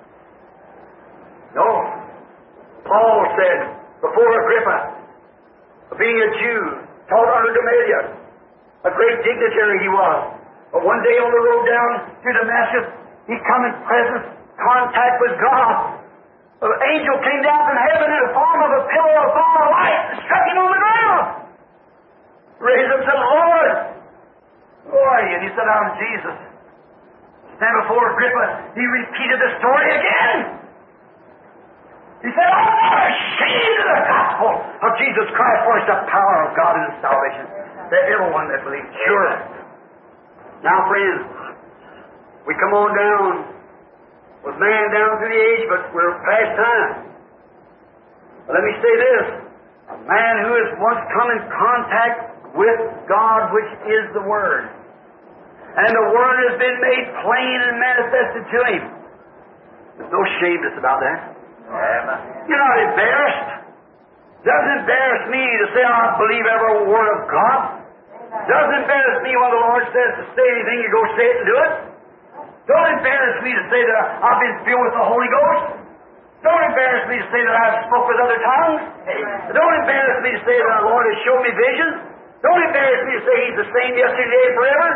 No. Paul said, before Agrippa, being a Jew, taught under Gamaliel, a great dignitary he was. But one day on the road down to Damascus, he come in presence, contact with God. An angel came down from heaven in the form of a pillar of fire of light and struck him on the ground. Raised up and said, Lord, who are you? And he said, I'm Jesus. Stand before Agrippa. He repeated the story again. He said, I'm not ashamed of the gospel of Jesus Christ, for it's the power of God and His salvation to everyone that believes. Sure. Now, friends, we come on down with man down through the age, but we're past time. But let me say this. A man who has once come in contact with God, which is the Word, and the Word has been made plain and manifested to him. There's no shameness about that. You're not embarrassed. Doesn't embarrass me to say I believe every word of God. Doesn't embarrass me when the Lord says to say anything, you go say it and do it. Don't embarrass me to say that I've been filled with the Holy Ghost. Don't embarrass me to say that I've spoke with other tongues. Don't embarrass me to say that the Lord has shown me visions. Don't embarrass me to say He's the same yesterday and forever.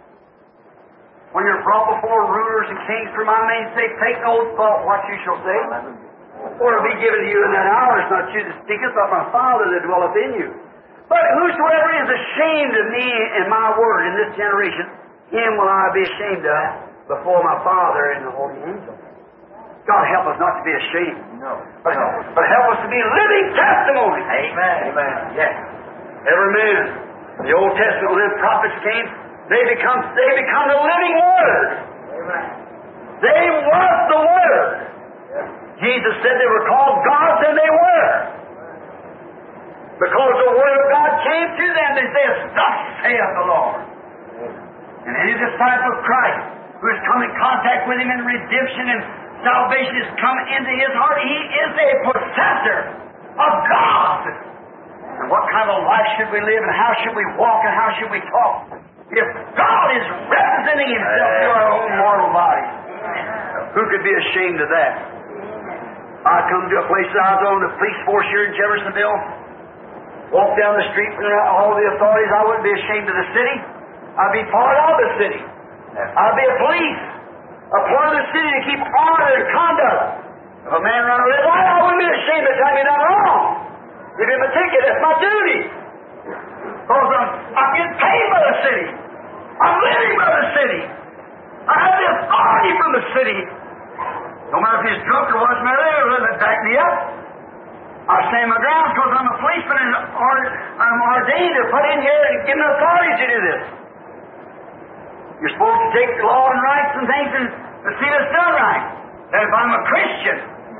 When you're brought before rulers and kings for my name's sake, take no thought what you shall say. For it will be given to you in that hour. It's not you that speaketh, but my Father that dwelleth in you. But whosoever is ashamed of me and my word in this generation, him will I be ashamed of before my Father and the holy angels. God help us not to be ashamed. No. But, but help us to be living testimony. Amen. Amen. Yes. Every man. The Old Testament, when the prophets came, they become they become the living Word. Amen. They was the Word. Jesus said they were called gods, and they were. Because the Word of God came to them, they said, Thus saith the Lord. And any disciple of Christ who has come in contact with Him in redemption and salvation has come into his heart, he is a possessor of God. And what kind of life should we live, and how should we walk, and how should we talk if God is representing Himself through our own mortal bodies? Who could be ashamed of that? I come to a place that I was on the police force here in Jeffersonville, walk down the street from all the authorities, I wouldn't be ashamed of the city. I'd be part of the city. I'd be a police, a part of the city to keep order and conduct. If a man run a red light, I wouldn't be ashamed to tell me done wrong. Give him a ticket. That's my duty. Because I'm, I'm getting paid by the city. I'm living by the city. I have the authority from the city. No matter if he's drunk or what's matter, they'll let it back me up. I stand my ground because I'm a policeman and I'm ordained to put in here and give me authority to do this. You're supposed to take the law and rights and things and, and see this done right. And if I'm a Christian,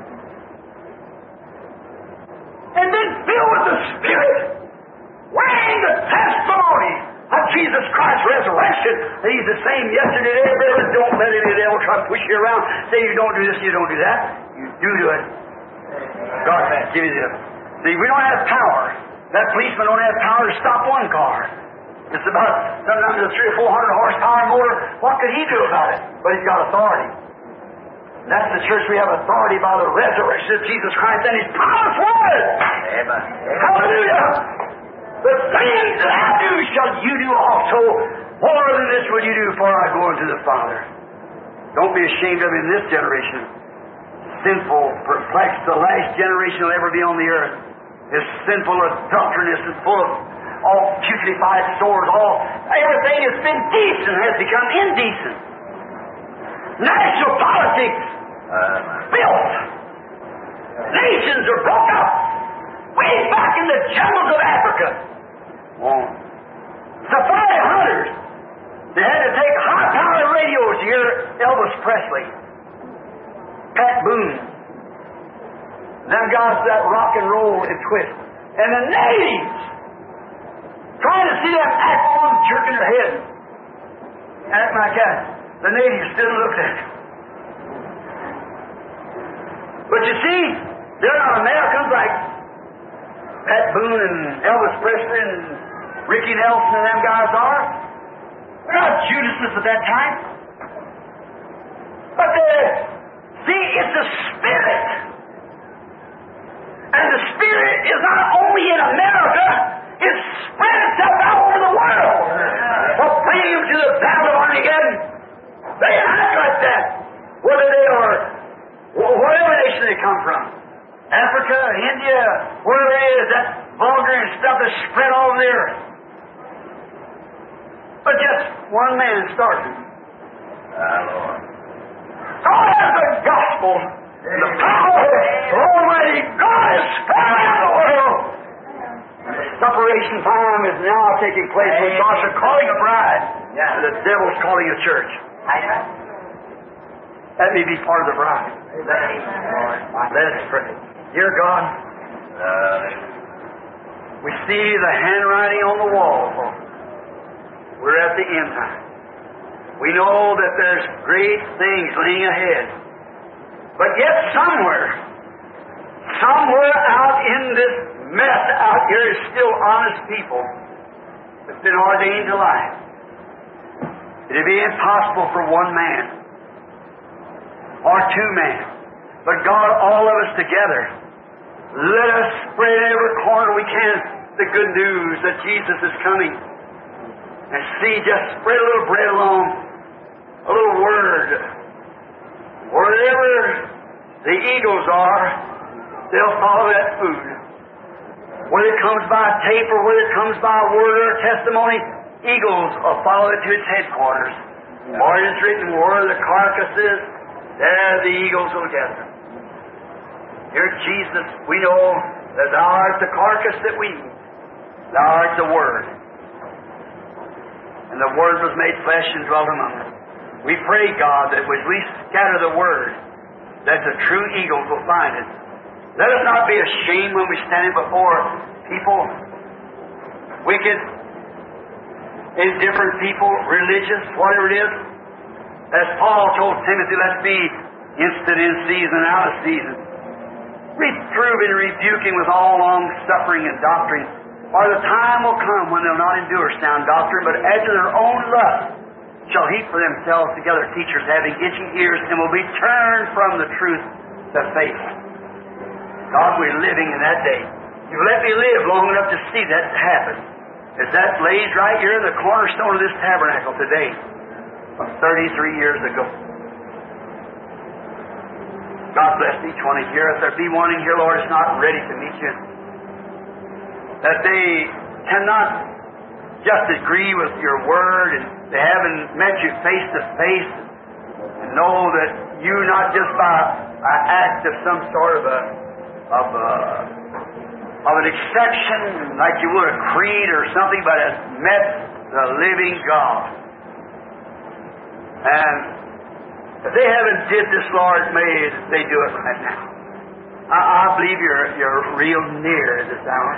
and then filled with the Spirit, weighing the testimony of Jesus Christ's resurrection, that He's the same yesterday, today, forever. Don't let any devil try to push you around, say you don't do this, you don't do that. You do do it. God give you this. See, we don't have power. That policeman don't have power to stop one car. It's about sometimes a three or four hundred horsepower motor. What could he do about it? But he's got authority. And that's the church. We have authority by the resurrection of Jesus Christ and His promised word. Amen. Hallelujah. The things that I do shall you do also. More than this will you do before I go unto the Father. Don't be ashamed of it in this generation. Sinful, perplexed, the last generation will ever be on the earth. Is sinful, adulterous, and full of all putrefied sores. All everything has been decent has become indecent. National politics uh, built. Nations are broke up. Way back in the jungles of Africa. Oh. Safari hunters. They had to take high-powered radios to hear Elvis Presley. Pat Boone. Them guys that rock and roll and twist. And the natives trying to see them act on jerking their head. Act like that. The natives still look at it. But you see, they're not Americans like Pat Boone and Elvis Presley and Ricky Nelson and them guys are. They're not Judases at that time. But they're, see, it's a spirit. And the spirit is not only in America, it's spread itself out over the world. For bringing them to the Babylon again. They act like that. Whether they are, whatever nation they come from. Africa, India, wherever it is, that vulgar and stuff is spread all over the earth. But just one man started. Ah, Lord. God has the gospel. The power of Almighty God is spread out the world. The separation time is now taking place when God's calling a bride. Yeah. And the devil's calling a church. Let me be part of the bride. Let us pray. Dear God, uh, we see the handwriting on the wall. We're at the end time. We know that there's great things laying ahead. But yet somewhere, somewhere out in this mess out here is still honest people that's been ordained to life. It'd be impossible for one man or two men. But God, all of us together, let us spread in every corner we can the good news that Jesus is coming. And see, just spread a little bread along, a little word. Wherever the eagles are, they'll follow that food. Whether it comes by tape or whether it comes by word or testimony, eagles will follow it to its headquarters. Or it is written, where the carcass is, there the eagles will gather. Dear Jesus, we know that Thou art the carcass that we eat. Thou art the Word. And the Word was made flesh and dwelt among us. We pray, God, that as we scatter the Word, that the true eagles will find it. Let us not be ashamed when we stand before people, wicked, indifferent people, religious, whatever it is. As Paul told Timothy, let's be instant in season, out of season. Reprove and rebuking with all long suffering and doctrine. For the time will come when they'll not endure sound doctrine, but after their own lust shall heap for themselves together teachers having itching ears, and will be turned from the truth to faith. God, we're living in that day. You've let me live long enough to see that happen. As that lays right here in the cornerstone of this tabernacle today, from thirty-three years ago. God bless each one in here. If there be one in here, Lord, is not ready to meet you, that they cannot just agree with your word and they haven't met you face to face, and know that you not just by an act of some sort of a of a of an exception, like you would a creed or something, but has met the living God. And if they haven't did this, Lord, may they do it right now. I, I believe you're you're real near this hour.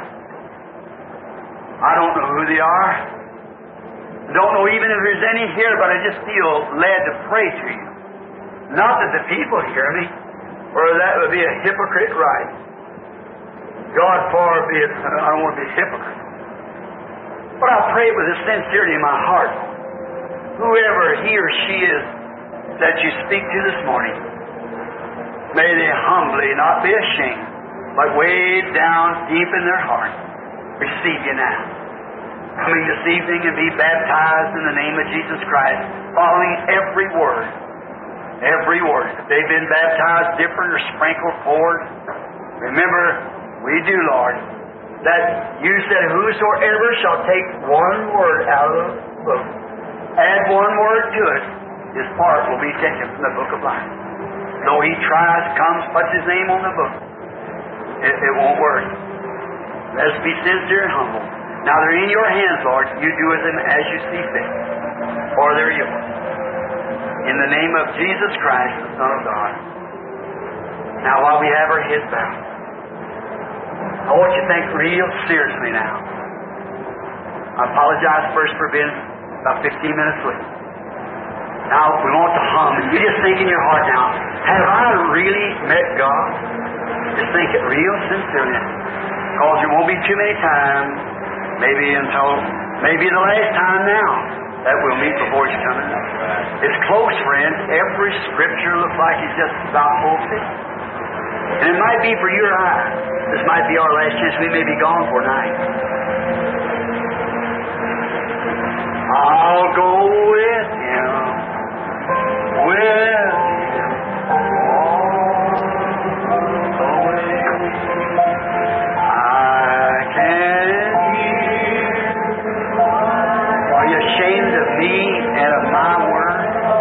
I don't know who they are. I don't know even if there's any here, but I just feel led to pray to you. Not that the people hear me, or that would be a hypocrite right. God forbid, I don't want to be a hypocrite. But I pray with a sincerity in my heart. Whoever he or she is that you speak to this morning, may they humbly, not be ashamed, but way down deep in their heart, receive you now. Coming this evening and be baptized in the name of Jesus Christ, following every word. Every word. If they've been baptized different or sprinkled forward, remember, we do, Lord, that you said, whosoever shall take one word out of the book, add one word to it, his part will be taken from the book of life. Though he tries, comes, puts his name on the book, it, it won't work. Let's be sincere and humble. Now they're in your hands, Lord. You do with them as you see fit, for they're yours. In the name of Jesus Christ, the Son of God. Now, while we have our heads bowed, I want you to think real seriously now. I apologize first for being about fifteen minutes late. Now, we want to hum, and you just think in your heart now, have I really met God? Just think it real sincerely. Because there won't be too many times, maybe until, maybe the last time now, that we'll meet before He's coming. It's close, friends. Every Scripture looks like it's just about fulfilled. And it might be for you or I. This might be our last chance. We may be gone for a night. I'll go with Him, with Him, all the way. I can hear. Are you ashamed of me and of my word?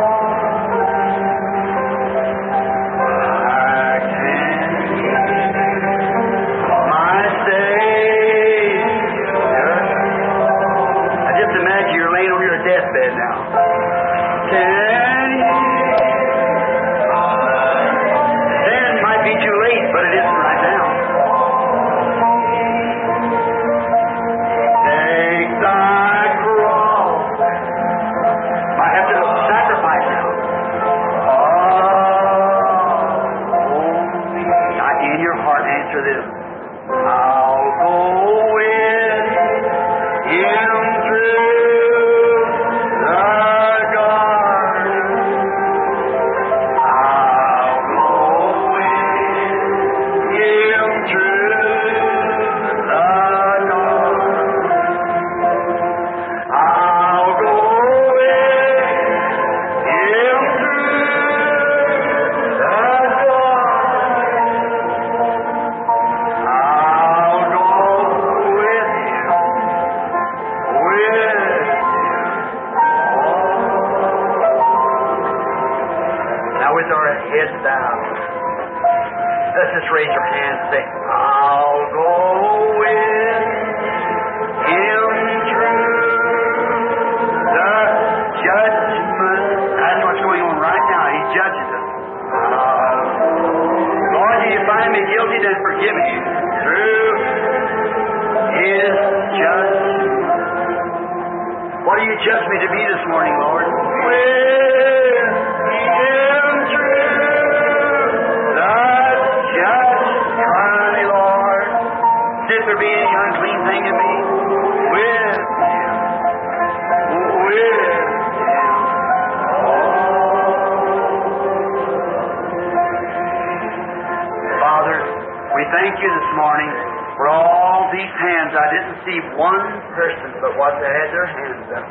Deathbed now. Can you? Then it might be too late, but it isn't right now. Take thy cross. Might have to sacrifice now. Oh, not in your heart, answer this. I'll go with Him through. Raise your hands and say, I'll go with Him through the judgment. That's what's going on right now. He judges us. Uh, Lord, if you find me guilty, then forgive me. Through His judgment. What do you judge me to be this morning, Lord? With Him through if there be any unclean thing in me, with Him, with Him. Father, we thank You this morning For all these hands, I didn't see one person but what they had their hands up.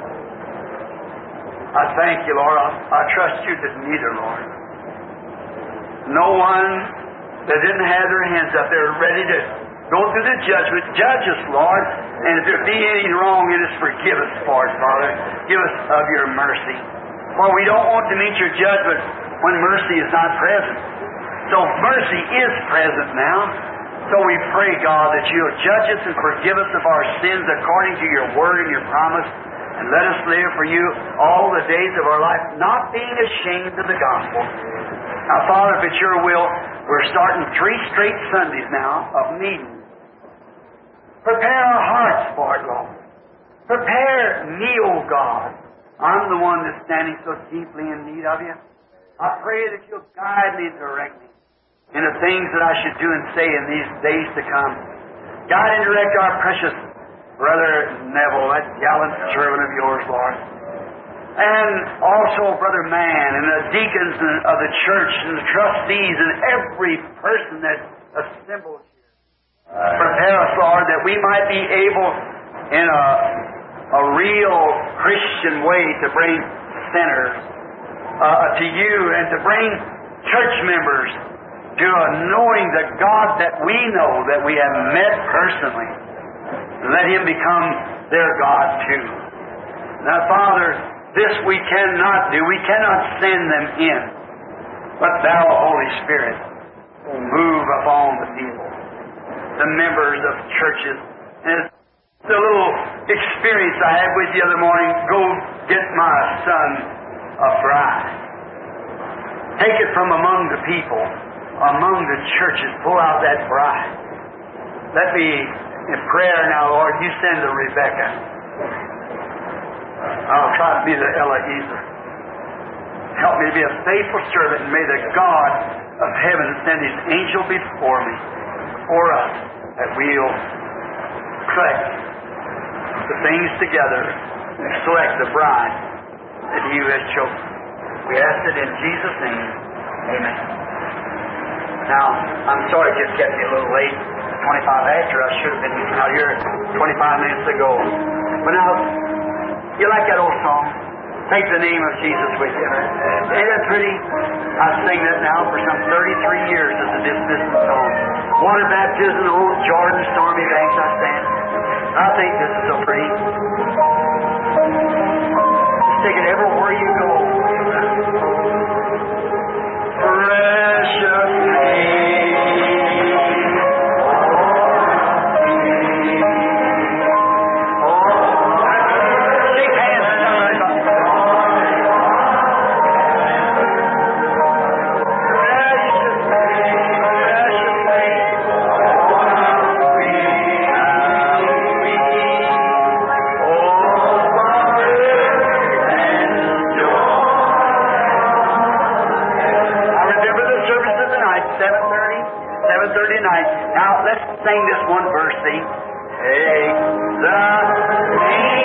I thank you, Lord. I, I trust you didn't either, Lord. No one that didn't have their hands up, they're ready to go through the judgment. Judge us, Lord. And if there be anything wrong in us, forgive us for it, Father. Give us of your mercy. For we don't want to meet your judgment when mercy is not present. So mercy is present now. So we pray, God, that you'll judge us and forgive us of our sins according to your word and your promise. And let us live for you all the days of our life, not being ashamed of the gospel. Now, Father, if it's your will, we're starting three straight Sundays now of meetings. Prepare our hearts for it, Lord. Prepare me, O God. I'm the one that's standing so deeply in need of you. I pray that you'll guide me and direct me in the things that I should do and say in these days to come. Guide and direct our precious Brother Neville, that gallant servant of yours, Lord. And also Brother Mann and the deacons of the church and the trustees and every person that's assembled here. Prepare us, Lord, that we might be able in a, a real Christian way to bring sinners uh, to you and to bring church members to a knowing the God that we know that we have met personally. Let Him become their God too. Now, Father, this we cannot do. We cannot send them in. But Thou, Holy Spirit, move upon the people, the members of churches. And it's a little experience I had with you the other morning. Go get my son a bride. Take it from among the people, among the churches. Pull out that bride. Let me, in prayer now, Lord, you send the Rebecca. I'll try to be the Eliezer. Help me to be a faithful servant, and may the God of heaven send His angel before me, for us, that we'll collect the things together and select the bride that you has chosen. We ask it in Jesus' name. Amen. Now, I'm sorry it just kept me a little late. twenty-five after. I should have been out here twenty-five minutes ago. But now, you like that old song? Take the name of Jesus with you. Ain't that pretty? I sing that now for some thirty-three years as a dismissal song. Water baptism, the old Jordan, stormy banks I stand. I think this is so pretty. Just take it everywhere you go. Precious Now, let's sing this one verse, see? Take the